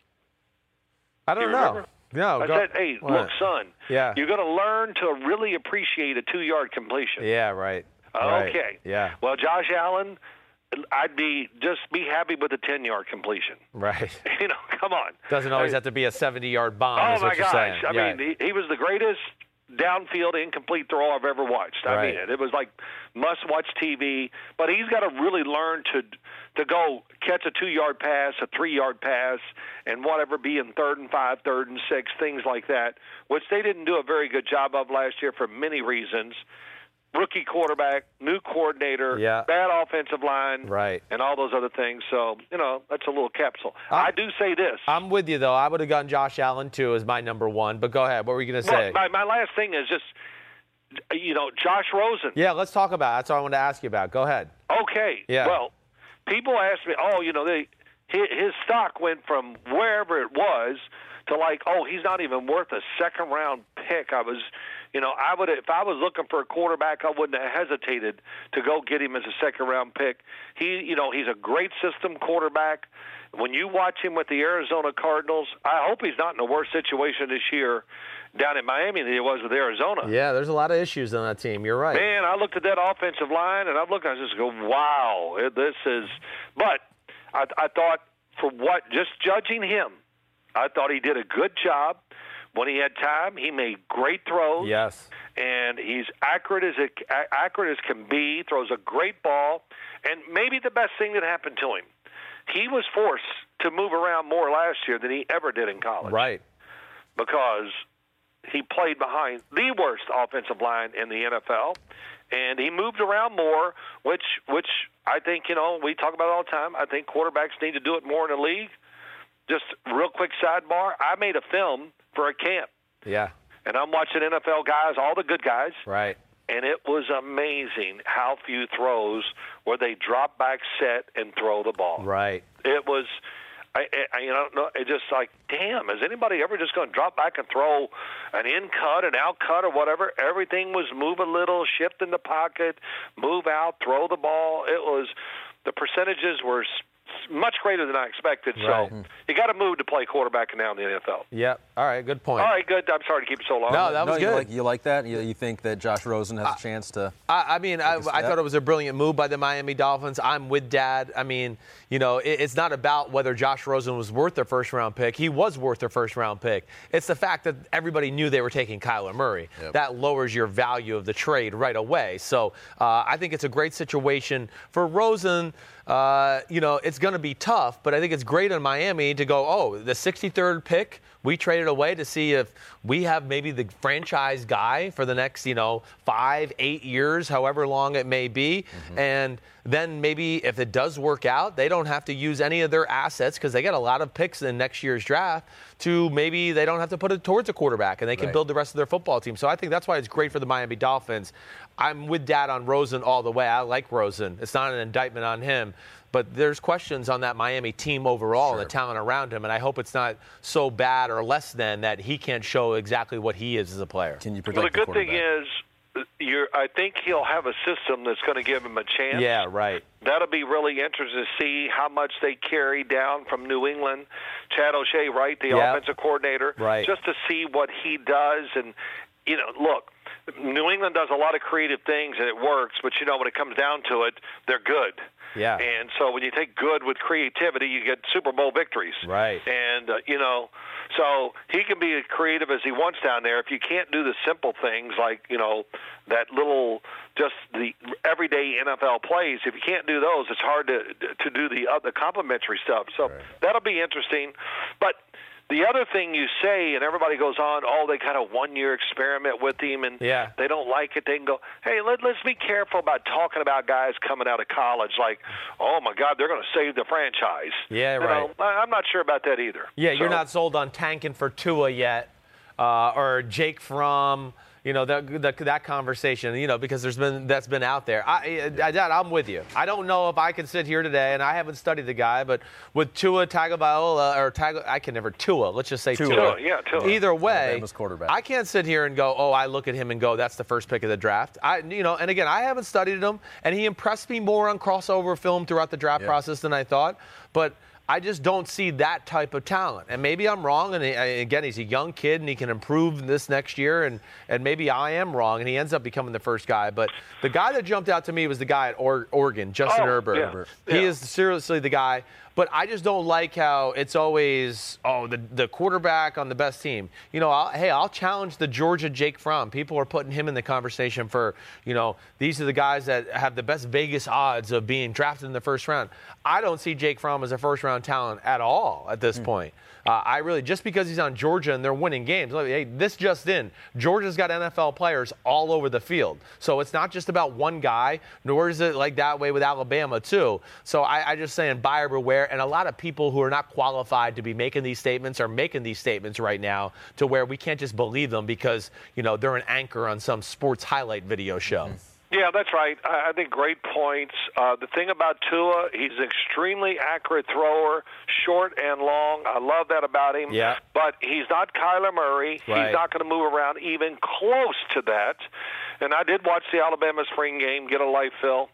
I don't know. Remember? No. I said, hey, look, son, Yeah. you're going to learn to really appreciate a 2-yard completion. Yeah, right. Okay. Right. Yeah. Well, Josh Allen, I'd be happy with a 10-yard completion. Right. Come on. Doesn't always have to be a 70-yard bomb. Oh, is what my you're gosh. saying. I mean, he was the greatest downfield incomplete throw I've ever watched. I Right. mean, it was like must-watch TV. But he's got to really learn to go catch a 2-yard pass, a 3-yard pass, and whatever, be in 3rd and 5, 3rd and 6, things like that, which they didn't do a very good job of last year for many reasons. Rookie quarterback, new coordinator, bad offensive line, right, and all those other things. So, that's a little capsule. I do say this. I'm with you, though. I would have gone Josh Allen, too, as my number one. But go ahead. What were you going to say? My last thing is just, Josh Rosen. Yeah, let's talk about it. That's all I wanted to ask you about. Go ahead. Okay. Yeah. Well, people ask me, his stock went from wherever it was to he's not even worth a second-round pick. I would, if I was looking for a quarterback, I wouldn't have hesitated to go get him as a second-round pick. He's a great system quarterback. When you watch him with the Arizona Cardinals, I hope he's not in a worse situation this year down in Miami than he was with Arizona. Yeah, there's a lot of issues on that team. You're right. Man, I looked at that offensive line, and I just go, wow, this is – but I thought just judging him, I thought he did a good job. When he had time, he made great throws. Yes. And he's accurate as can be, throws a great ball. And maybe the best thing that happened to him, he was forced to move around more last year than he ever did in college. Right. Because he played behind the worst offensive line in the NFL. And he moved around more, which I think, we talk about it all the time. I think quarterbacks need to do it more in the league. Just real quick sidebar, I made a film for a camp. Yeah. And I'm watching NFL guys, all the good guys. Right. And it was amazing how few throws where they drop back, set, and throw the ball. Right. It was, it's just like, damn, is anybody ever just going to drop back and throw an in cut, an out cut, or whatever? Everything was move a little, shift in the pocket, move out, throw the ball. The percentages were much greater than I expected. Right. So you got to move to play quarterback now in the NFL. Yep. All right. Good point. All right, good. I'm sorry to keep it so long. No, that was good. You like that? You think that Josh Rosen has a chance to? I thought it was a brilliant move by the Miami Dolphins. I'm with Dad. I mean, it's not about whether Josh Rosen was worth their first-round pick. He was worth their first-round pick. It's the fact that everybody knew they were taking Kyler Murray. Yep. That lowers your value of the trade right away. So I think it's a great situation for Rosen. It's going to be tough, but I think it's great in Miami to go, the 63rd pick, we traded away to see if we have maybe the franchise guy for the next, 5-8 years, however long it may be. Mm-hmm. And then maybe if it does work out, they don't have to use any of their assets because they got a lot of picks in next year's draft to maybe they don't have to put it towards a quarterback and they can build the rest of their football team. So I think that's why it's great for the Miami Dolphins. I'm with Dad on Rosen all the way. I like Rosen. It's not an indictment on him. But there's questions on that Miami team overall, the talent around him, and I hope it's not so bad or less than that he can't show exactly what he is as a player. Can you protect the the good thing is, I think he'll have a system that's going to give him a chance. Yeah, right. That'll be really interesting to see how much they carry down from New England. Chad O'Shea, right, the offensive coordinator, just to see what he does. And, look, New England does a lot of creative things, and it works, but, when it comes down to it, they're good. Yeah. And so when you take good with creativity, you get Super Bowl victories. Right. And, So he can be as creative as he wants down there. If you can't do the simple things like, that little, just the everyday NFL plays, if you can't do those, it's hard to do the complimentary stuff. So that'll be interesting. But the other thing you say, and everybody goes on, they kind of one-year experiment with him, and they don't like it. They can go, hey, let's be careful about talking about guys coming out of college like, oh, my God, they're going to save the franchise. Yeah, right. I'm not sure about that either. Yeah, you're not sold on tanking for Tua yet, or Jake Fromm. That conversation, because that's been out there. Dad, I'm with you. I don't know if I can sit here today, and I haven't studied the guy, but with Tua Tagovailoa, Tua. Let's just say Tua. Tua. Either way, quarterback. I can't sit here and go, I look at him and go, that's the first pick of the draft. And again, I haven't studied him, and he impressed me more on crossover film throughout the draft process than I thought. But I just don't see that type of talent. And maybe I'm wrong, and again, he's a young kid, and he can improve this next year, and maybe I am wrong, and he ends up becoming the first guy. But the guy that jumped out to me was the guy at Oregon, Justin Herbert. Yeah. He is seriously the guy. But I just don't like how it's always, the quarterback on the best team. I'll challenge the Georgia Jake Fromm. People are putting him in the conversation for, these are the guys that have the best Vegas odds of being drafted in the first round. I don't see Jake Fromm as a first-round talent at all at this point. I really, just because he's on Georgia and they're winning games, hey, this just in, Georgia's got NFL players all over the field. So it's not just about one guy, nor is it like that way with Alabama too. So I just saying buyer beware, and a lot of people who are not qualified to be making these statements are making these statements right now to where we can't just believe them because, they're an anchor on some sports highlight video show. Yeah, that's right. I think great points. The thing about Tua, he's an extremely accurate thrower, short and long. I love that about him. Yeah. But he's not Kyler Murray. Right. He's not going to move around even close to that. And I did watch the Alabama spring game. Get a life, Phil.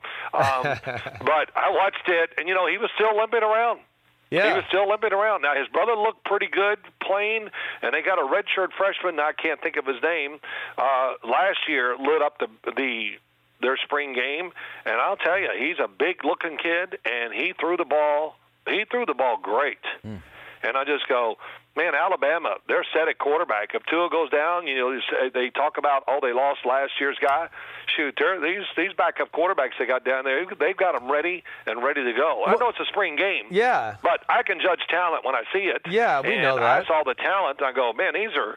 But I watched it, and, he was still limping around. Yeah. He was still limping around. Now, his brother looked pretty good playing, and they got a redshirt freshman, I can't think of his name, last year lit up their spring game, and I'll tell you, he's a big-looking kid, and he threw the ball great. And I just go, man, Alabama, they're set at quarterback. If Tua goes down, they talk about, they lost last year's guy. Shoot, these backup quarterbacks they got down there, they've got them ready and ready to go. I know it's a spring game. Yeah. But I can judge talent when I see it. Yeah, we know that. I saw the talent, and I go, man, these are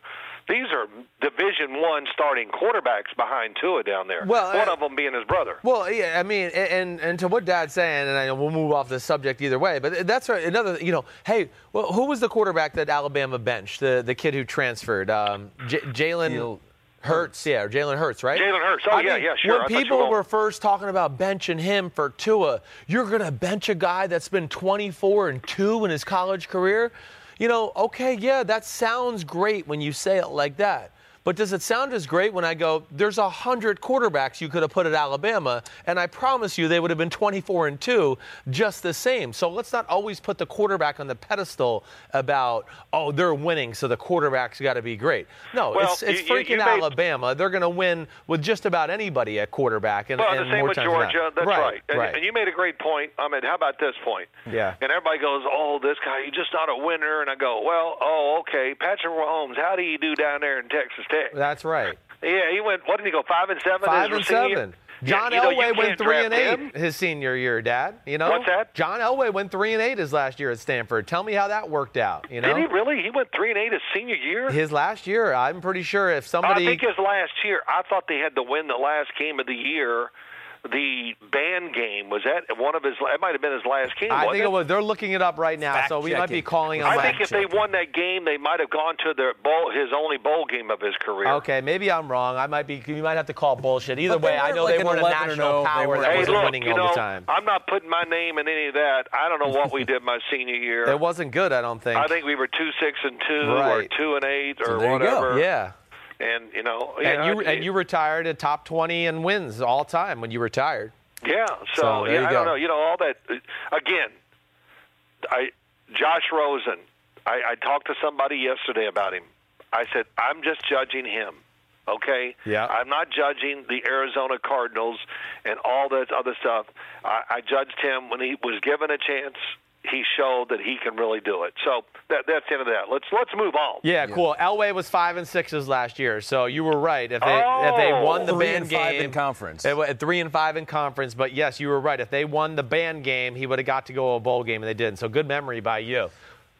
Division I starting quarterbacks behind Tua down there. Well, one of them being his brother. Well, yeah, I mean, and to what Dad's saying, and we'll move off the subject either way, but that's another, hey, well, who was the quarterback that Alabama benched, the kid who transferred? Jalen Hurts, or Jalen Hurts, right? Jalen Hurts. Sure. When people were first talking about benching him for Tua, you're going to bench a guy that's been 24-2 in his college career? That sounds great when you say it like that. But does it sound as great when I go, there's 100 quarterbacks you could have put at Alabama, and I promise you they would have been 24-2 just the same. So let's not always put the quarterback on the pedestal about, they're winning, so the quarterback's got to be great. No, it's freaking Alabama. They're going to win with just about anybody at quarterback. And the same with Georgia. That's right. Right. And you made a great point. How about this point? Yeah. And everybody goes, this guy, he's just not a winner. And I go, okay, Patrick Mahomes, how do you do down there in Texas Tech? That's right. Yeah, he went. What did he go? 5-7. 5-7. John Elway went 3-8 his senior year, Dad. What's that? John Elway went 3-8 his last year at Stanford. Tell me how that worked out. Did he really? He went 3-8 his senior year. His last year, I'm pretty sure if somebody. I think his last year. I thought they had to win the last game of the year. The band game, was that one of his? It might have been his last game. I think it was. They're looking it up right now, so we might be calling on. I think if they won that game, they might have gone to his only bowl game of his career. Okay, maybe I'm wrong. You might have to call bullshit. Either way, I know they weren't a national power that wasn't winning all the time. I'm not putting my name in any of that. I don't know what we did my senior year. It wasn't good, I don't think. I think we were 2-6-2 right. or 2-8 so or there whatever. You go. Yeah. And you retired at top 20 in wins all time when you retired. Yeah, so there you I go. don't know. All that. Again, Josh Rosen, I talked to somebody yesterday about him. I said, I'm just judging him, okay? Yeah. I'm not judging the Arizona Cardinals and all that other stuff. I judged him when he was given a chance. he showed that he can really do it. So that's the end of that. Let's move on. Yeah, cool. Elway was 5-6 last year, so you were right. If they won the band game, 3-5 in conference. 3-5 in conference. But yes, you were right. If they won the band game, he would have got to go to a bowl game, and they didn't. So good memory by you.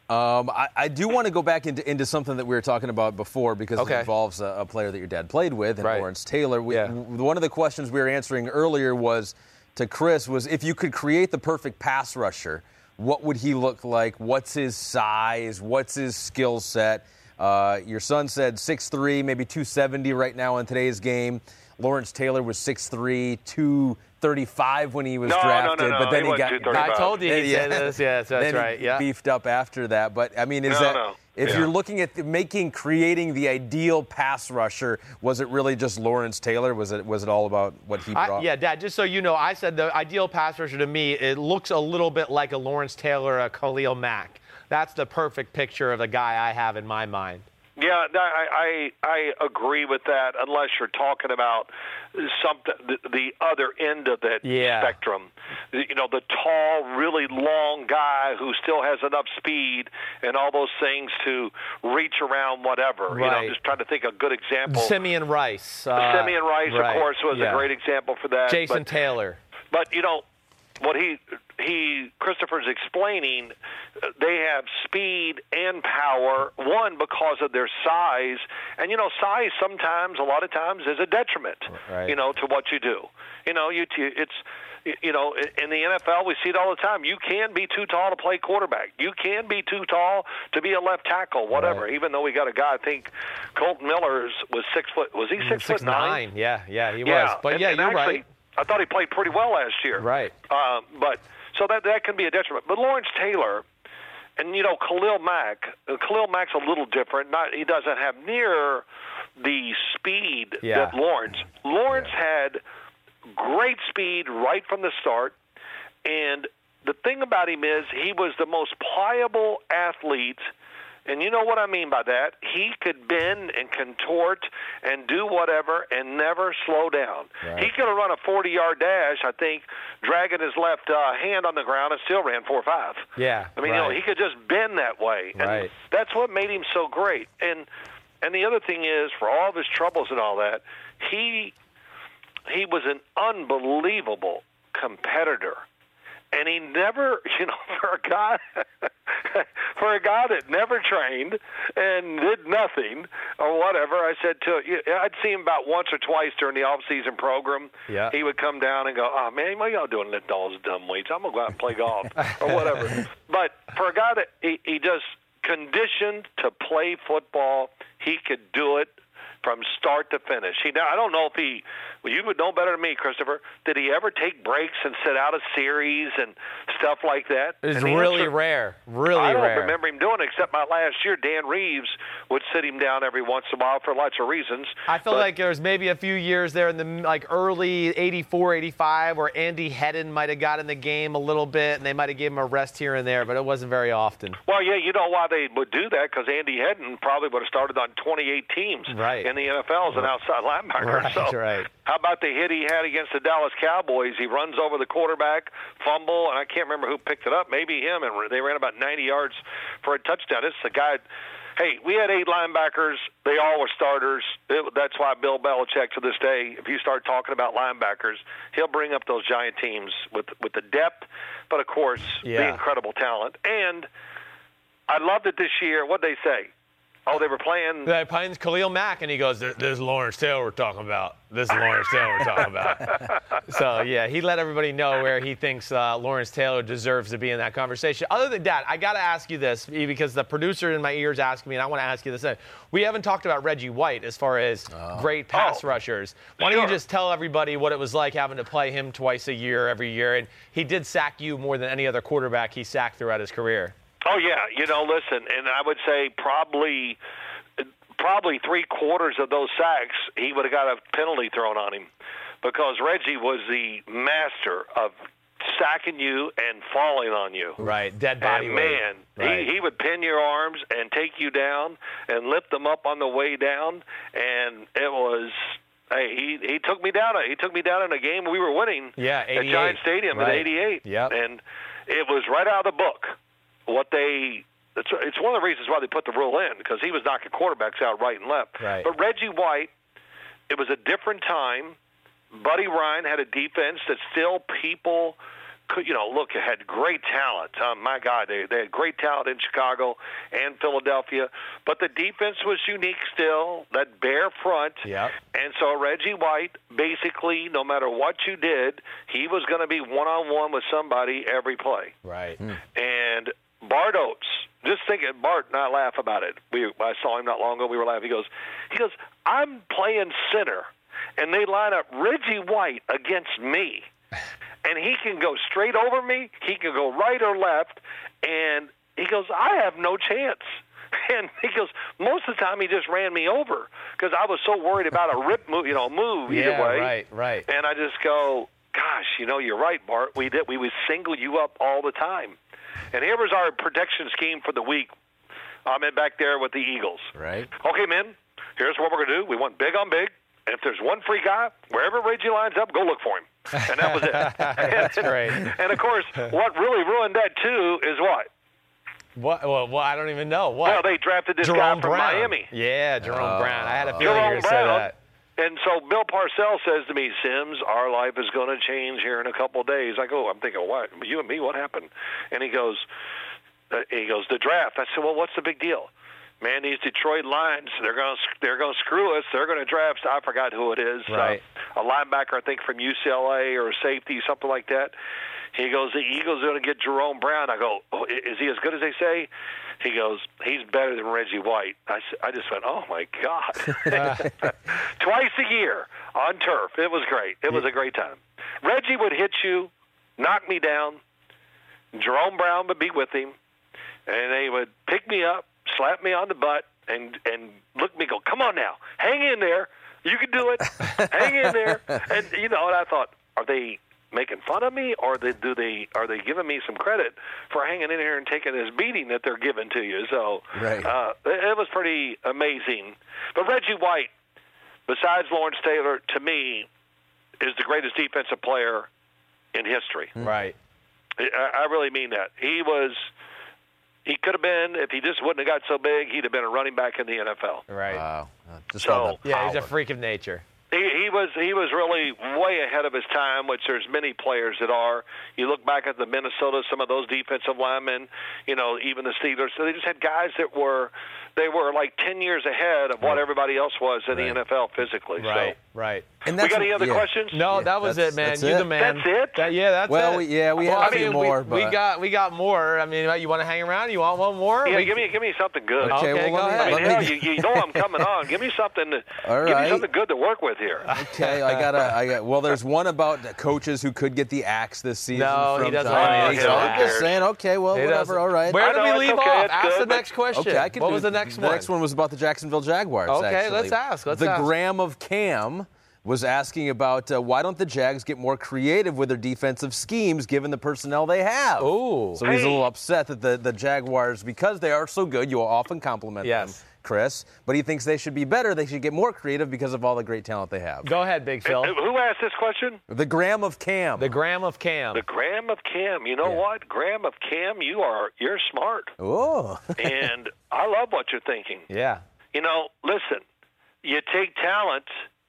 I do want to go back into something that we were talking about before because it involves a player that your dad played with, and Lawrence Taylor. One of the questions we were answering earlier was to Chris was if you could create the perfect pass rusher, what would he look like? What's his size? What's his skill set? Your son said 6'3", maybe 270 right now in today's game. Lawrence Taylor was 6'3", 235 when he was drafted. No. But then he got. I told you he'd say this. Yes, that's right. Yeah. Beefed up after that. But I mean, if you're looking at creating the ideal pass rusher, was it really just Lawrence Taylor? Was it all about what he brought? Dad. Just so you know, I said the ideal pass rusher to me, it looks a little bit like a Lawrence Taylor, a Khalil Mack. That's the perfect picture of the guy I have in my mind. Yeah, I agree with that. Unless you're talking about the other end of that spectrum, the tall, really long guy who still has enough speed and all those things to reach around whatever. Right. Just trying to think of a good example. Simeon Rice. Simeon Rice, of course, was a great example for that. Jason Taylor. But what Christopher's explaining, they have speed and power, one, because of their size. And, size sometimes, a lot of times, is a detriment, to what you do. In the NFL, we see it all the time. You can be too tall to play quarterback. You can be too tall to be a left tackle, whatever. Right. Even though we got a guy, I think Colton Miller was 6 foot. Was he 6'9"? Yeah, he was. But you're actually, right. I thought he played pretty well last year. Right. So that can be a detriment. But Lawrence Taylor and, Khalil Mack's a little different. He doesn't have near the speed that Lawrence had great speed right from the start. And the thing about him is he was the most pliable athlete. And you know what I mean by that? He could bend and contort and do whatever and never slow down. Right. He could have run a 40-yard dash, I think, dragging his left hand on the ground and still ran 4.5. Yeah. I mean, he could just bend that way. And that's what made him so great. And the other thing is, for all of his troubles and all that, he was an unbelievable competitor. And he never, for a guy that never trained and did nothing or whatever, I said I'd see him about once or twice during the off-season program. Yeah. He would come down and go, "Oh man, what y'all doing lifting all those dumb weights? I'm gonna go out and play golf or whatever." But for a guy that he just conditioned to play football, he could do it from start to finish. I don't know if you would know better than me, Christopher, did he ever take breaks and sit out a series and stuff like that? It's really rare. I don't remember him doing it, except my last year, Dan Reeves would sit him down every once in a while for lots of reasons. I feel like there was maybe a few years there in the early 84, 85 where Andy Hedden might have got in the game a little bit, and they might have given him a rest here and there, but it wasn't very often. Well, yeah, you know why they would do that? Because Andy Hedden probably would have started on 28 teams. Right. In the NFL as an outside linebacker. Right. How about the hit he had against the Dallas Cowboys? He runs over the quarterback, fumble, and I can't remember who picked it up. Maybe him, and they ran about 90 yards for a touchdown. This is a guy. Hey, we had 8 linebackers. They all were starters. That's why Bill Belichick, to this day, if you start talking about linebackers, he'll bring up those giant teams with the depth, but, of course, the incredible talent. And I loved it this year. What'd they say? Oh, they were playing. They're playing Khalil Mack, and he goes, "This is Lawrence Taylor we're talking about. This is Lawrence Taylor we're talking about." So, he let everybody know where he thinks Lawrence Taylor deserves to be in that conversation. Other than that, I got to ask you this, because the producer in my ears asked me, and I want to ask you this. We haven't talked about Reggie White as far as great pass rushers. Why don't you just tell everybody what it was like having to play him twice a year, every year? And he did sack you more than any other quarterback he sacked throughout his career. Oh, yeah. Listen, and I would say probably 3/4 of those sacks, he would have got a penalty thrown on him, because Reggie was the master of sacking you and falling on you. Right, dead body and weight. Man, right. he would pin your arms and take you down and lift them up on the way down, and it was... Hey, he took me down. He took me down in a game we were winning. Yeah, 88. At Giant Stadium in '88. Yep. And It was right out of the book. It's one of the reasons why they put the rule in, because he was knocking quarterbacks out right and left. Right. But Reggie White, it was a different time. Buddy Ryan had a defense that still people could, look, it had great talent. My God, they had great talent in Chicago and Philadelphia. But the defense was unique still, that bare front. Yep. And so Reggie White, basically, no matter what you did, he was going to be one-on-one with somebody every play. Right. And Bart Oates, just thinking, Bart and I laugh about it. I saw him not long ago. We were laughing. He goes, I'm playing center, and they line up Reggie White against me. And he can go straight over me. He can go right or left. And he goes, I have no chance. And he goes, most of the time he just ran me over because I was so worried about a rip move, move either way. Right. And I just go, gosh, you're right, Bart. We would single you up all the time. And here was our protection scheme for the week. I'm back there with the Eagles. Right. Okay, men, here's what we're going to do. We want big on big. And if there's one free guy, wherever Reggie lines up, go look for him. And that was it. That's great. And, of course, what really ruined that, too, is what? What? Well, I don't even know. What? Well, they drafted this Jerome guy from Brown. Miami. Yeah, Jerome Brown. I had a feeling you were going to say that. And so Bill Parcells says to me, Sims, our life is going to change here in a couple of days. I go, I'm thinking, what? You and me, what happened? And he goes, the draft. I said, well, what's the big deal? Man, these Detroit Lions, they're going to screw us. They're going to draft, I forgot who it is, right. A linebacker, I think, from UCLA or a safety, something like that. He goes, the Eagles are going to get Jerome Brown. I go, oh, is he as good as they say? He goes, he's better than Reggie White. I just went, oh, my God. Twice a year on turf. It was great. It was a great time. Reggie would hit you, knock me down. Jerome Brown would be with him, and they would pick me up, slap me on the butt, and look at me go, come on now, hang in there. You can do it. Hang in there. And, and I thought, are they making fun of me, or are they giving me some credit for hanging in here and taking this beating that they're giving to you? So right. It was pretty amazing. But Reggie White, besides Lawrence Taylor, to me, is the greatest defensive player in history. Right. I really mean that. He could have been, if he just wouldn't have got so big, he'd have been a running back in the NFL. Right. Wow. He's a freak of nature. He was really way ahead of his time, which there's many players that are. You look back at the Minnesota, some of those defensive linemen, even the Steelers. So they just had guys that were like 10 years ahead of what everybody else was in the NFL physically. Right. So. Right. And we got any other questions? No, that was it, man. You're the man. That's it? That's it. We have a few more. We got more. I mean, you want to hang around? You want one more? Yeah, give me something good. Okay, well, go ahead. You know I'm coming on. Give me something. All right. Give me something good to work with here. Okay, well, there's one about the coaches who could get the axe this season. No, he doesn't want Johnny. any So axe. I'm just saying, okay, well, whatever, all right. Where do we leave off? It's Ask good, the next question. Okay, What was the next one? The next one was about the Jacksonville Jaguars, Okay, actually. let's ask. The Graham of Cam was asking about why don't the Jags get more creative with their defensive schemes given the personnel they have. Ooh. So he's a little upset that the Jaguars, because they are so good, you will often compliment them, Chris, but he thinks they should be better. They should get more creative because of all the great talent they have. Go ahead, Big Phil. Who asked this question? The Graham of Cam. The Graham of Cam. The Graham of Cam. You know what? Graham of Cam, you're smart. Oh. And I love what you're thinking. Yeah. Listen, you take talent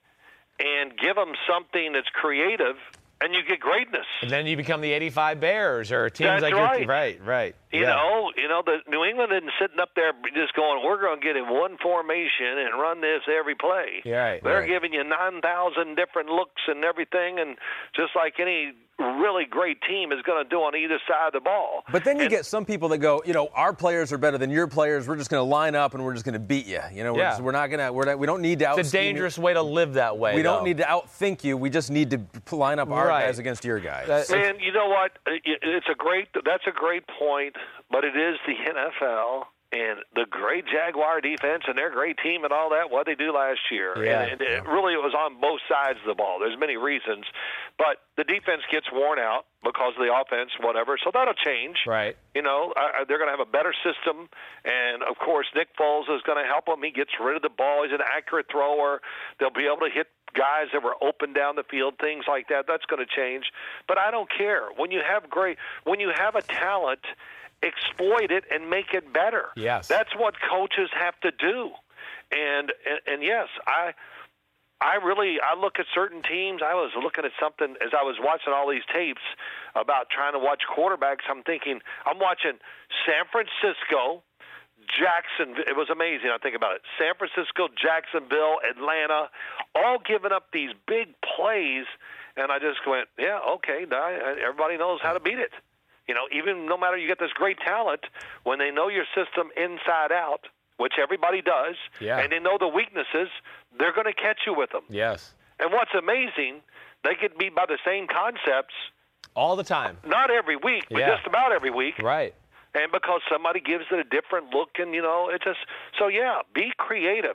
and give them something that's creative, and you get greatness. And then you become the 85 Bears or teams That's like right. Right. You know, the New England isn't sitting up there just going, we're going to get in one formation and run this every play. Right. They're giving you 9,000 different looks and everything, and just like any really great team is going to do on either side of the ball. But then you get some people that go, our players are better than your players. We're just going to line up and we're just going to beat you. We're not going to. We don't need to out. It's a dangerous way to live that way. We don't need to outthink you. We just need to line up our guys against your guys. Man, you know what? That's a great point. But it is the NFL and the great Jaguar defense and their great team and all that, what they do last year. Yeah. And it really was on both sides of the ball. There's many reasons. But the defense gets worn out because of the offense, whatever. So that'll change. Right. They're going to have a better system. And, of course, Nick Foles is going to help them. He gets rid of the ball. He's an accurate thrower. They'll be able to hit guys that were open down the field, things like that. That's going to change. But I don't care. When you have a talent, exploit it and make it better. Yes. That's what coaches have to do. And yes, I look at certain teams. I was looking at something as I was watching all these tapes about trying to watch quarterbacks. I'm thinking, I'm watching San Francisco, Jackson. It was amazing. I think about it. San Francisco, Jacksonville, Atlanta, all giving up these big plays. And I just went, yeah, okay, everybody knows how to beat it. Even no matter you get this great talent, when they know your system inside out, which everybody does, and they know the weaknesses, they're going to catch you with them. Yes. And what's amazing, they get beat by the same concepts. All the time. Not every week, but just about every week. Right. And because somebody gives it a different look, and it just be creative.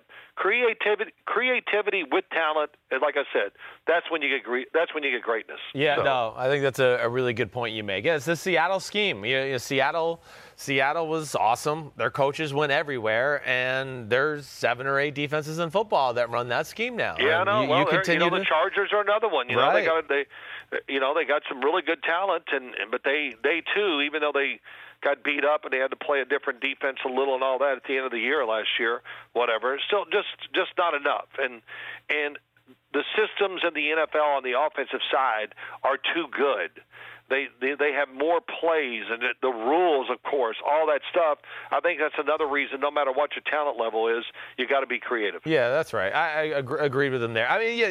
Creativity with talent, and like I said, that's when you get greatness. Yeah, no, I think that's a really good point you make. Yeah, it's the Seattle scheme. Seattle was awesome. Their coaches went everywhere, and there's 7 or 8 defenses in football that run that scheme now. Yeah, and no. you continue the Chargers are another one. Right. They got some really good talent, but they too, even though they got beat up and they had to play a different defense a little and all that at the end of the year last year, whatever. Still just not enough. And the systems in the NFL on the offensive side are too good. They have more plays and the rules, of course, all that stuff. I think that's another reason, no matter what your talent level is, you got to be creative. Yeah, that's right. I agreed with him there.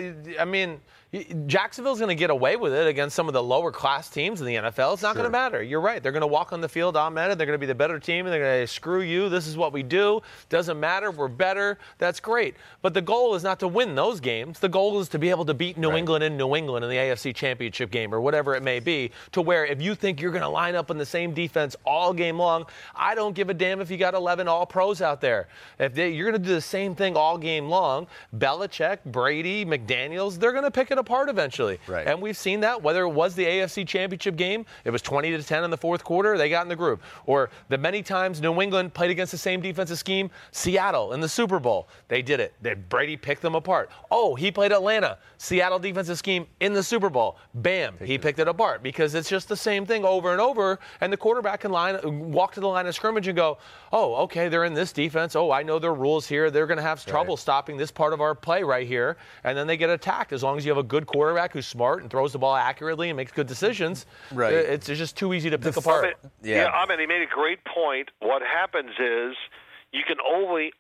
Jacksonville's going to get away with it against some of the lower class teams in the NFL. It's not going to matter. You're right. They're going to walk on the field, Ahmed. They're going to be the better team, and they're going to screw you. This is what we do. Doesn't matter. We're better. That's great. But the goal is not to win those games. The goal is to be able to beat New England in the AFC Championship game or whatever it may be, to where if you think you're going to line up in the same defense all game long, I don't give a damn if you got 11 all-pros out there. If you're going to do the same thing all game long, Belichick, Brady, McDaniels, they're going to pick it apart eventually. Right. And we've seen that, whether it was the AFC Championship game, it was 20-10 in the fourth quarter, they got in the group. Or the many times New England played against the same defensive scheme, Seattle in the Super Bowl, they did it. Brady picked them apart. Oh, he played Atlanta, Seattle defensive scheme in the Super Bowl. Bam, he picked it apart because it's just the same thing over and over, and the quarterback can walk to the line of scrimmage and go, oh, okay, they're in this defense. Oh, I know their rules here. They're going to have trouble stopping this part of our play right here, and then they get attacked. As long as you have a good quarterback who's smart and throws the ball accurately and makes good decisions, it's just too easy to pick apart. He made a great point. What happens is you can only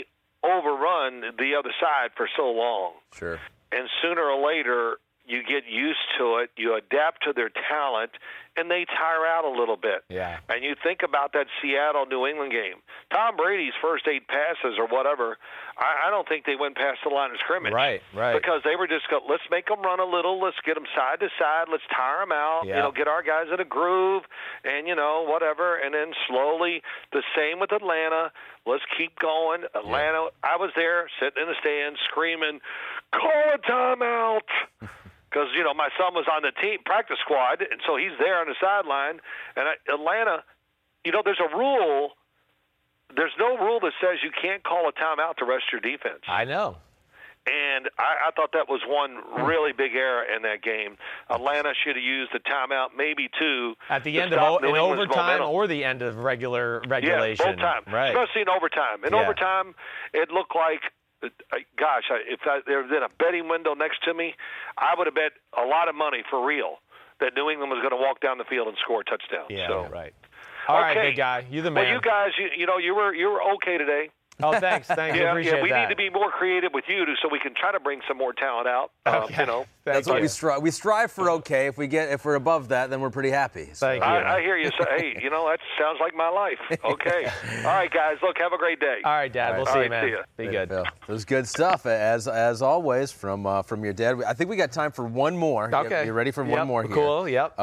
overrun the other side for so long. Sure. And sooner or later, you get used to it, you adapt to their talent, and they tire out a little bit. Yeah. And you think about that Seattle-New England game. Tom Brady's first 8 passes or whatever, I don't think they went past the line of scrimmage. Right. Because they were just let's make them run a little, let's get them side to side, let's tire them out, get our guys in a groove, and, whatever. And then slowly, the same with Atlanta. Let's keep going. Atlanta, I was there sitting in the stands screaming, call a timeout. Because, my son was on the team practice squad, and so he's there on the sideline. And Atlanta, there's a rule. There's no rule that says you can't call a timeout to rest your defense. I know. And I thought that was one really big error in that game. Atlanta should have used the timeout, maybe 2. At the end of overtime or the end of regulation. Yeah, both times, right. Especially in overtime. In overtime, it looked like, gosh, if there had been a betting window next to me, I would have bet a lot of money for real that New England was going to walk down the field and score a touchdown. Yeah, right. All right, big guy, you the man. Well, you guys, you were okay today. Oh, thanks. Thank you. Appreciate we that. need to be more creative with you so we can try to bring some more talent out. Okay. That's what we strive. We strive for okay. If we're above that, then we're pretty happy. So. Thank you. I hear you say, hey, that sounds like my life. Okay. All right, guys. Look, have a great day. All right, Dad. We'll see you, man. See ya. Be good. Phil. It was good stuff as always from your dad. I think we got time for one more. Okay. You ready for one more here? Cool. Yep.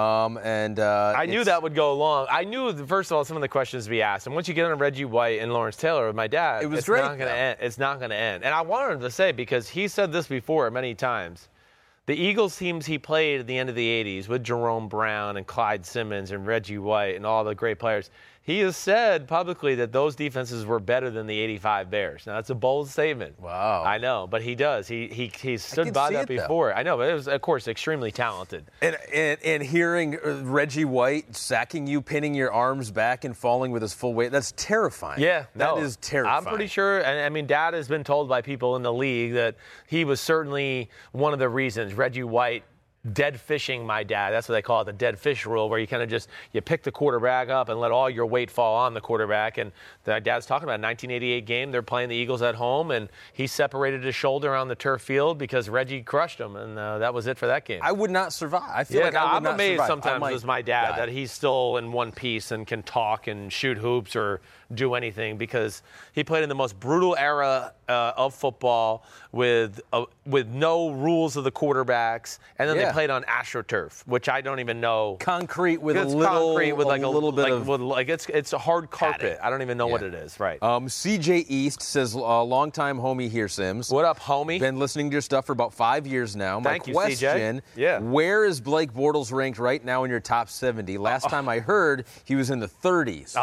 I knew that would go long. I knew, first of all, some of the questions we asked, and once you get on Reggie White and Lawrence Taylor with my dad, it was great. It's not going to end. And I wanted to say, because he said this before many times, the Eagles teams he played at the end of the 80s with Jerome Brown and Clyde Simmons and Reggie White and all the great players, he has said publicly that those defenses were better than the 85 Bears. Now, that's a bold statement. Wow. I know, but he does. He's stood by that before. I know, but it was, of course, extremely talented. And hearing Reggie White sacking you, pinning your arms back and falling with his full weight, that's terrifying. Yeah. That is terrifying. I'm pretty sure, and I mean, Dad has been told by people in the league that he was certainly one of the reasons Reggie White dead fishing my dad. That's what they call it, the dead fish rule, where you kind of just, you pick the quarterback up and let all your weight fall on the quarterback. And the dad's talking about a 1988 game. They're playing the Eagles at home, and he separated his shoulder on the turf field because Reggie crushed him, and that was it for that game. I would not survive. I feel like I would not survive. I'm amazed sometimes with my dad that he's still in one piece and can talk and shoot hoops or do anything, because he played in the most brutal era of football with no rules of the quarterbacks, and then they played on AstroTurf, which I don't even know. Concrete with a little bit of it's a hard carpet. padding. I don't even know what it is. Right. CJ East says, longtime homie here, Sims. What up, homie? Been listening to your stuff for about 5 years now. Thank you, question, CJ. Yeah. Where is Blake Bortles ranked right now in your top 70? Last time I heard, he was in the 30s.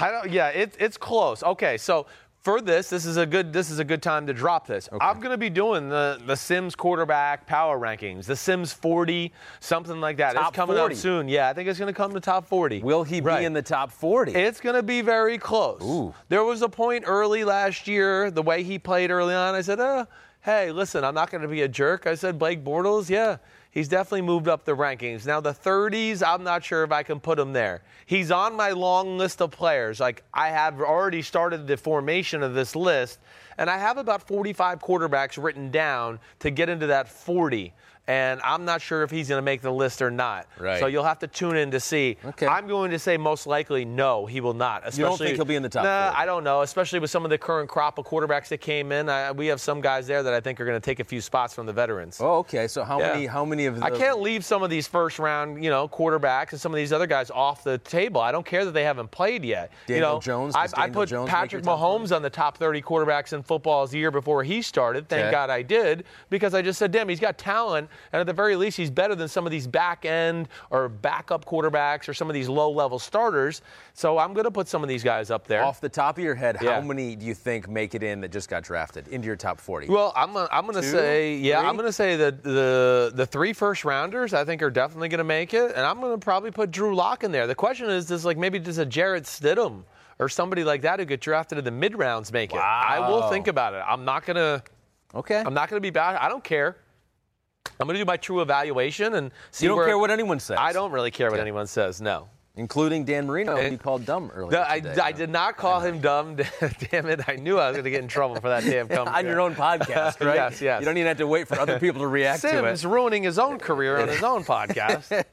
It's close. Okay, so for this is a good time to drop this. Okay. I'm going to be doing the Sims quarterback power rankings, the Sims 40, something like that. Top it's coming 40. up soon. Yeah, I think it's going to come to top 40. Will he be in the top 40? It's going to be very close. Ooh. There was a point early last year, the way he played early on, I said, hey, listen, I'm not going to be a jerk. I said, Blake Bortles, he's definitely moved up the rankings. Now, the 30s, I'm not sure if I can put him there. He's on my long list of players. Like, I have already started the formation of this list, and I have about 45 quarterbacks written down to get into that 40. And I'm not sure if he's going to make the list or not. Right. So you'll have to tune in to see. Okay. I'm going to say most likely no, he will not. You don't think he'll be in the top 40? I don't know, especially with some of the current crop of quarterbacks that came in. We have some guys there that I think are going to take a few spots from the veterans. Oh, okay. So how many of the... I can't leave some of these first-round, quarterbacks and some of these other guys off the table. I don't care that they haven't played yet. Daniel Jones? I put Patrick Mahomes on the top 30 quarterbacks in football the year before he started. Thank God I did, because I just said, damn, he's got talent, and at the very least, he's better than some of these back-end or backup quarterbacks or some of these low-level starters. So I'm going to put some of these guys up there. Off the top of your head, how many do you think make it in that just got drafted into your top 40? Well, I'm going to say, I'm going to say that the 3 first-rounders I think are definitely going to make it, and I'm going to probably put Drew Lock in there. The question is, does a Jarrett Stidham or somebody like that who get drafted in the mid-rounds make it? I will think about it. I'm not going to be bad. I don't care. I'm going to do my true evaluation and see. You don't care what anyone says? I don't really care what anyone says, no. Including Dan Marino, who you called dumb earlier today. I did not call him dumb. Damn it, I knew I was going to get in trouble for that damn comment. On your own podcast, right? Yes. You don't even have to wait for other people to react to it. Sim's ruining his own career on his own podcast.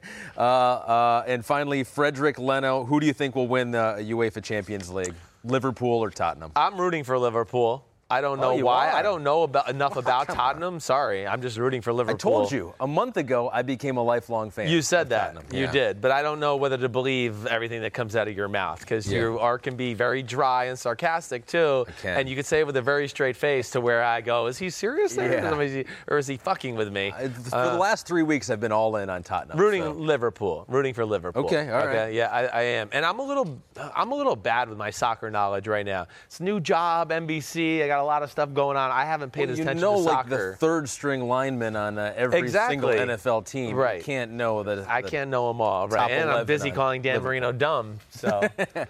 And finally, Frederick Leno, who do you think will win the UEFA Champions League? Liverpool or Tottenham? I'm rooting for Liverpool. I don't know why. Are. I don't know enough about Tottenham. Sorry, I'm just rooting for Liverpool. I told you a month ago I became a lifelong fan. You said that. Tottenham. You did, but I don't know whether to believe everything that comes out of your mouth, because your art can be very dry and sarcastic too, and you can say it with a very straight face to where I go, is he serious or is he fucking with me? For the last 3 weeks I've been all in on Tottenham. Rooting for Liverpool. Okay, all right. Yeah, I am, and I'm a little bad with my soccer knowledge right now. It's a new job, NBC. I got a lot of stuff going on. I haven't paid attention to soccer. Like the third string lineman on every single NFL team. Right. You can't know that. I can't know them all. Right. And I'm busy calling Dan Marino dumb. So.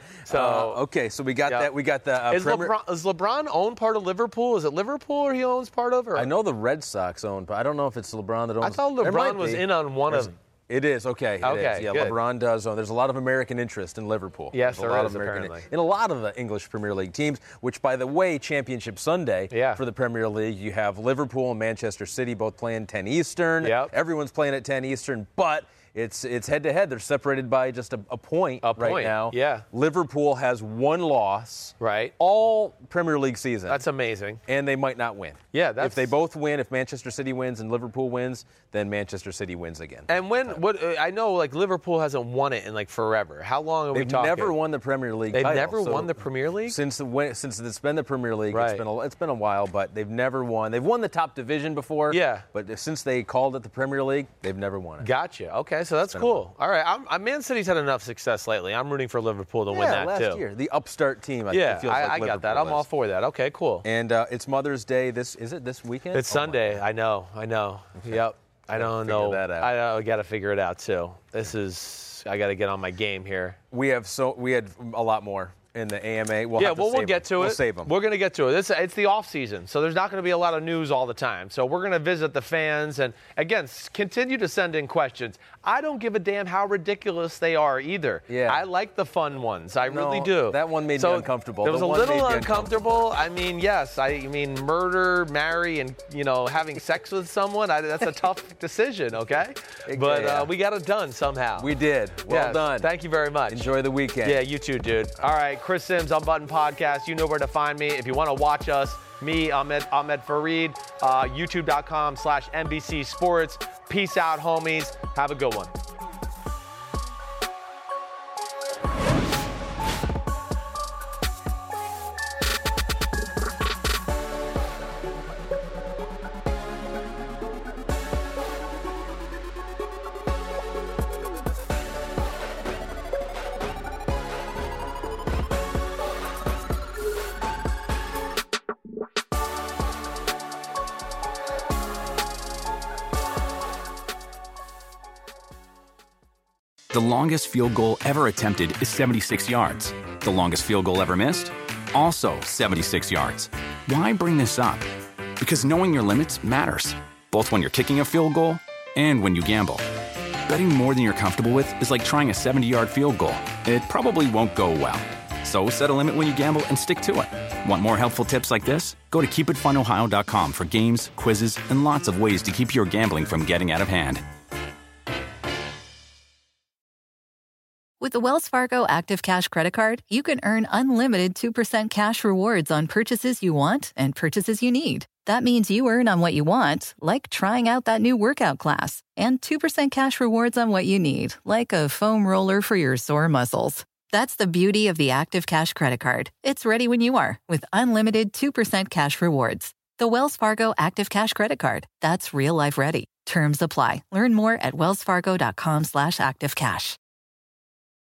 Okay. So we got that. We got the. Is LeBron own part of Liverpool? Is it Liverpool or he owns part of? Or? I know the Red Sox own, but I don't know if it's LeBron that owns. I thought LeBron was in on one of. It is, okay. It is. Yeah, good. LeBron does own. There's a lot of American interest in Liverpool. Yes, there is, apparently. In a lot of the English Premier League teams, which, by the way, Championship Sunday for the Premier League, you have Liverpool and Manchester City both playing 10 Eastern. Yep. Everyone's playing at 10 Eastern, but it's head-to-head. They're separated by just a point right now. Yeah. Liverpool has 1 loss. Right. All Premier League season. That's amazing. And they might not win. Yeah, if they both win, if Manchester City wins and Liverpool wins, then Manchester City wins again. And I know Liverpool hasn't won it in forever. How long are we talking? They've never won the Premier League title. They've never won the Premier League? Since it's been the Premier League, it's been a while, but they've never won. They've won the top division before. Yeah. But since they called it the Premier League, they've never won it. Gotcha. Okay. Okay, so that's cool. All right, Man City's had enough success lately. I'm rooting for Liverpool to win that last too. year, the upstart team. I got that. I'm all for that. Okay, cool. And it's Mother's Day. Is it this weekend? It's Sunday. I know. Okay. Yep. I don't know. That out. I got to figure it out too. I got to get on my game here. We had a lot more in the AMA. We'll get to it. We'll save them. We're going to get to it. It's the off season, so there's not going to be a lot of news all the time. So we're going to visit the fans and, again, continue to send in questions. I don't give a damn how ridiculous they are either. Yeah. I like the fun ones. I really do. That one made me uncomfortable. It was a little uncomfortable. I mean, yes. murder, marry, and, having sex with someone, that's a tough decision, okay? But we got it done somehow. We did. Well done. Thank you very much. Enjoy the weekend. Yeah, you too, dude. All right, Chris Sims, Unbuttoned Podcast. You know where to find me. If you want to watch us, me, Ahmed Fareed, youtube.com/NBC Sports. Peace out, homies. Have a good one. The longest field goal ever attempted is 76 yards. The longest field goal ever missed? Also 76 yards. Why bring this up? Because knowing your limits matters, both when you're kicking a field goal and when you gamble. Betting more than you're comfortable with is like trying a 70-yard field goal. It probably won't go well. So set a limit when you gamble and stick to it. Want more helpful tips like this? Go to keepitfunohio.com for games, quizzes, and lots of ways to keep your gambling from getting out of hand. With the Wells Fargo Active Cash Credit Card, you can earn unlimited 2% cash rewards on purchases you want and purchases you need. That means you earn on what you want, like trying out that new workout class, and 2% cash rewards on what you need, like a foam roller for your sore muscles. That's the beauty of the Active Cash Credit Card. It's ready when you are, with unlimited 2% cash rewards. The Wells Fargo Active Cash Credit Card. That's real life ready. Terms apply. Learn more at wellsfargo.com/activecash.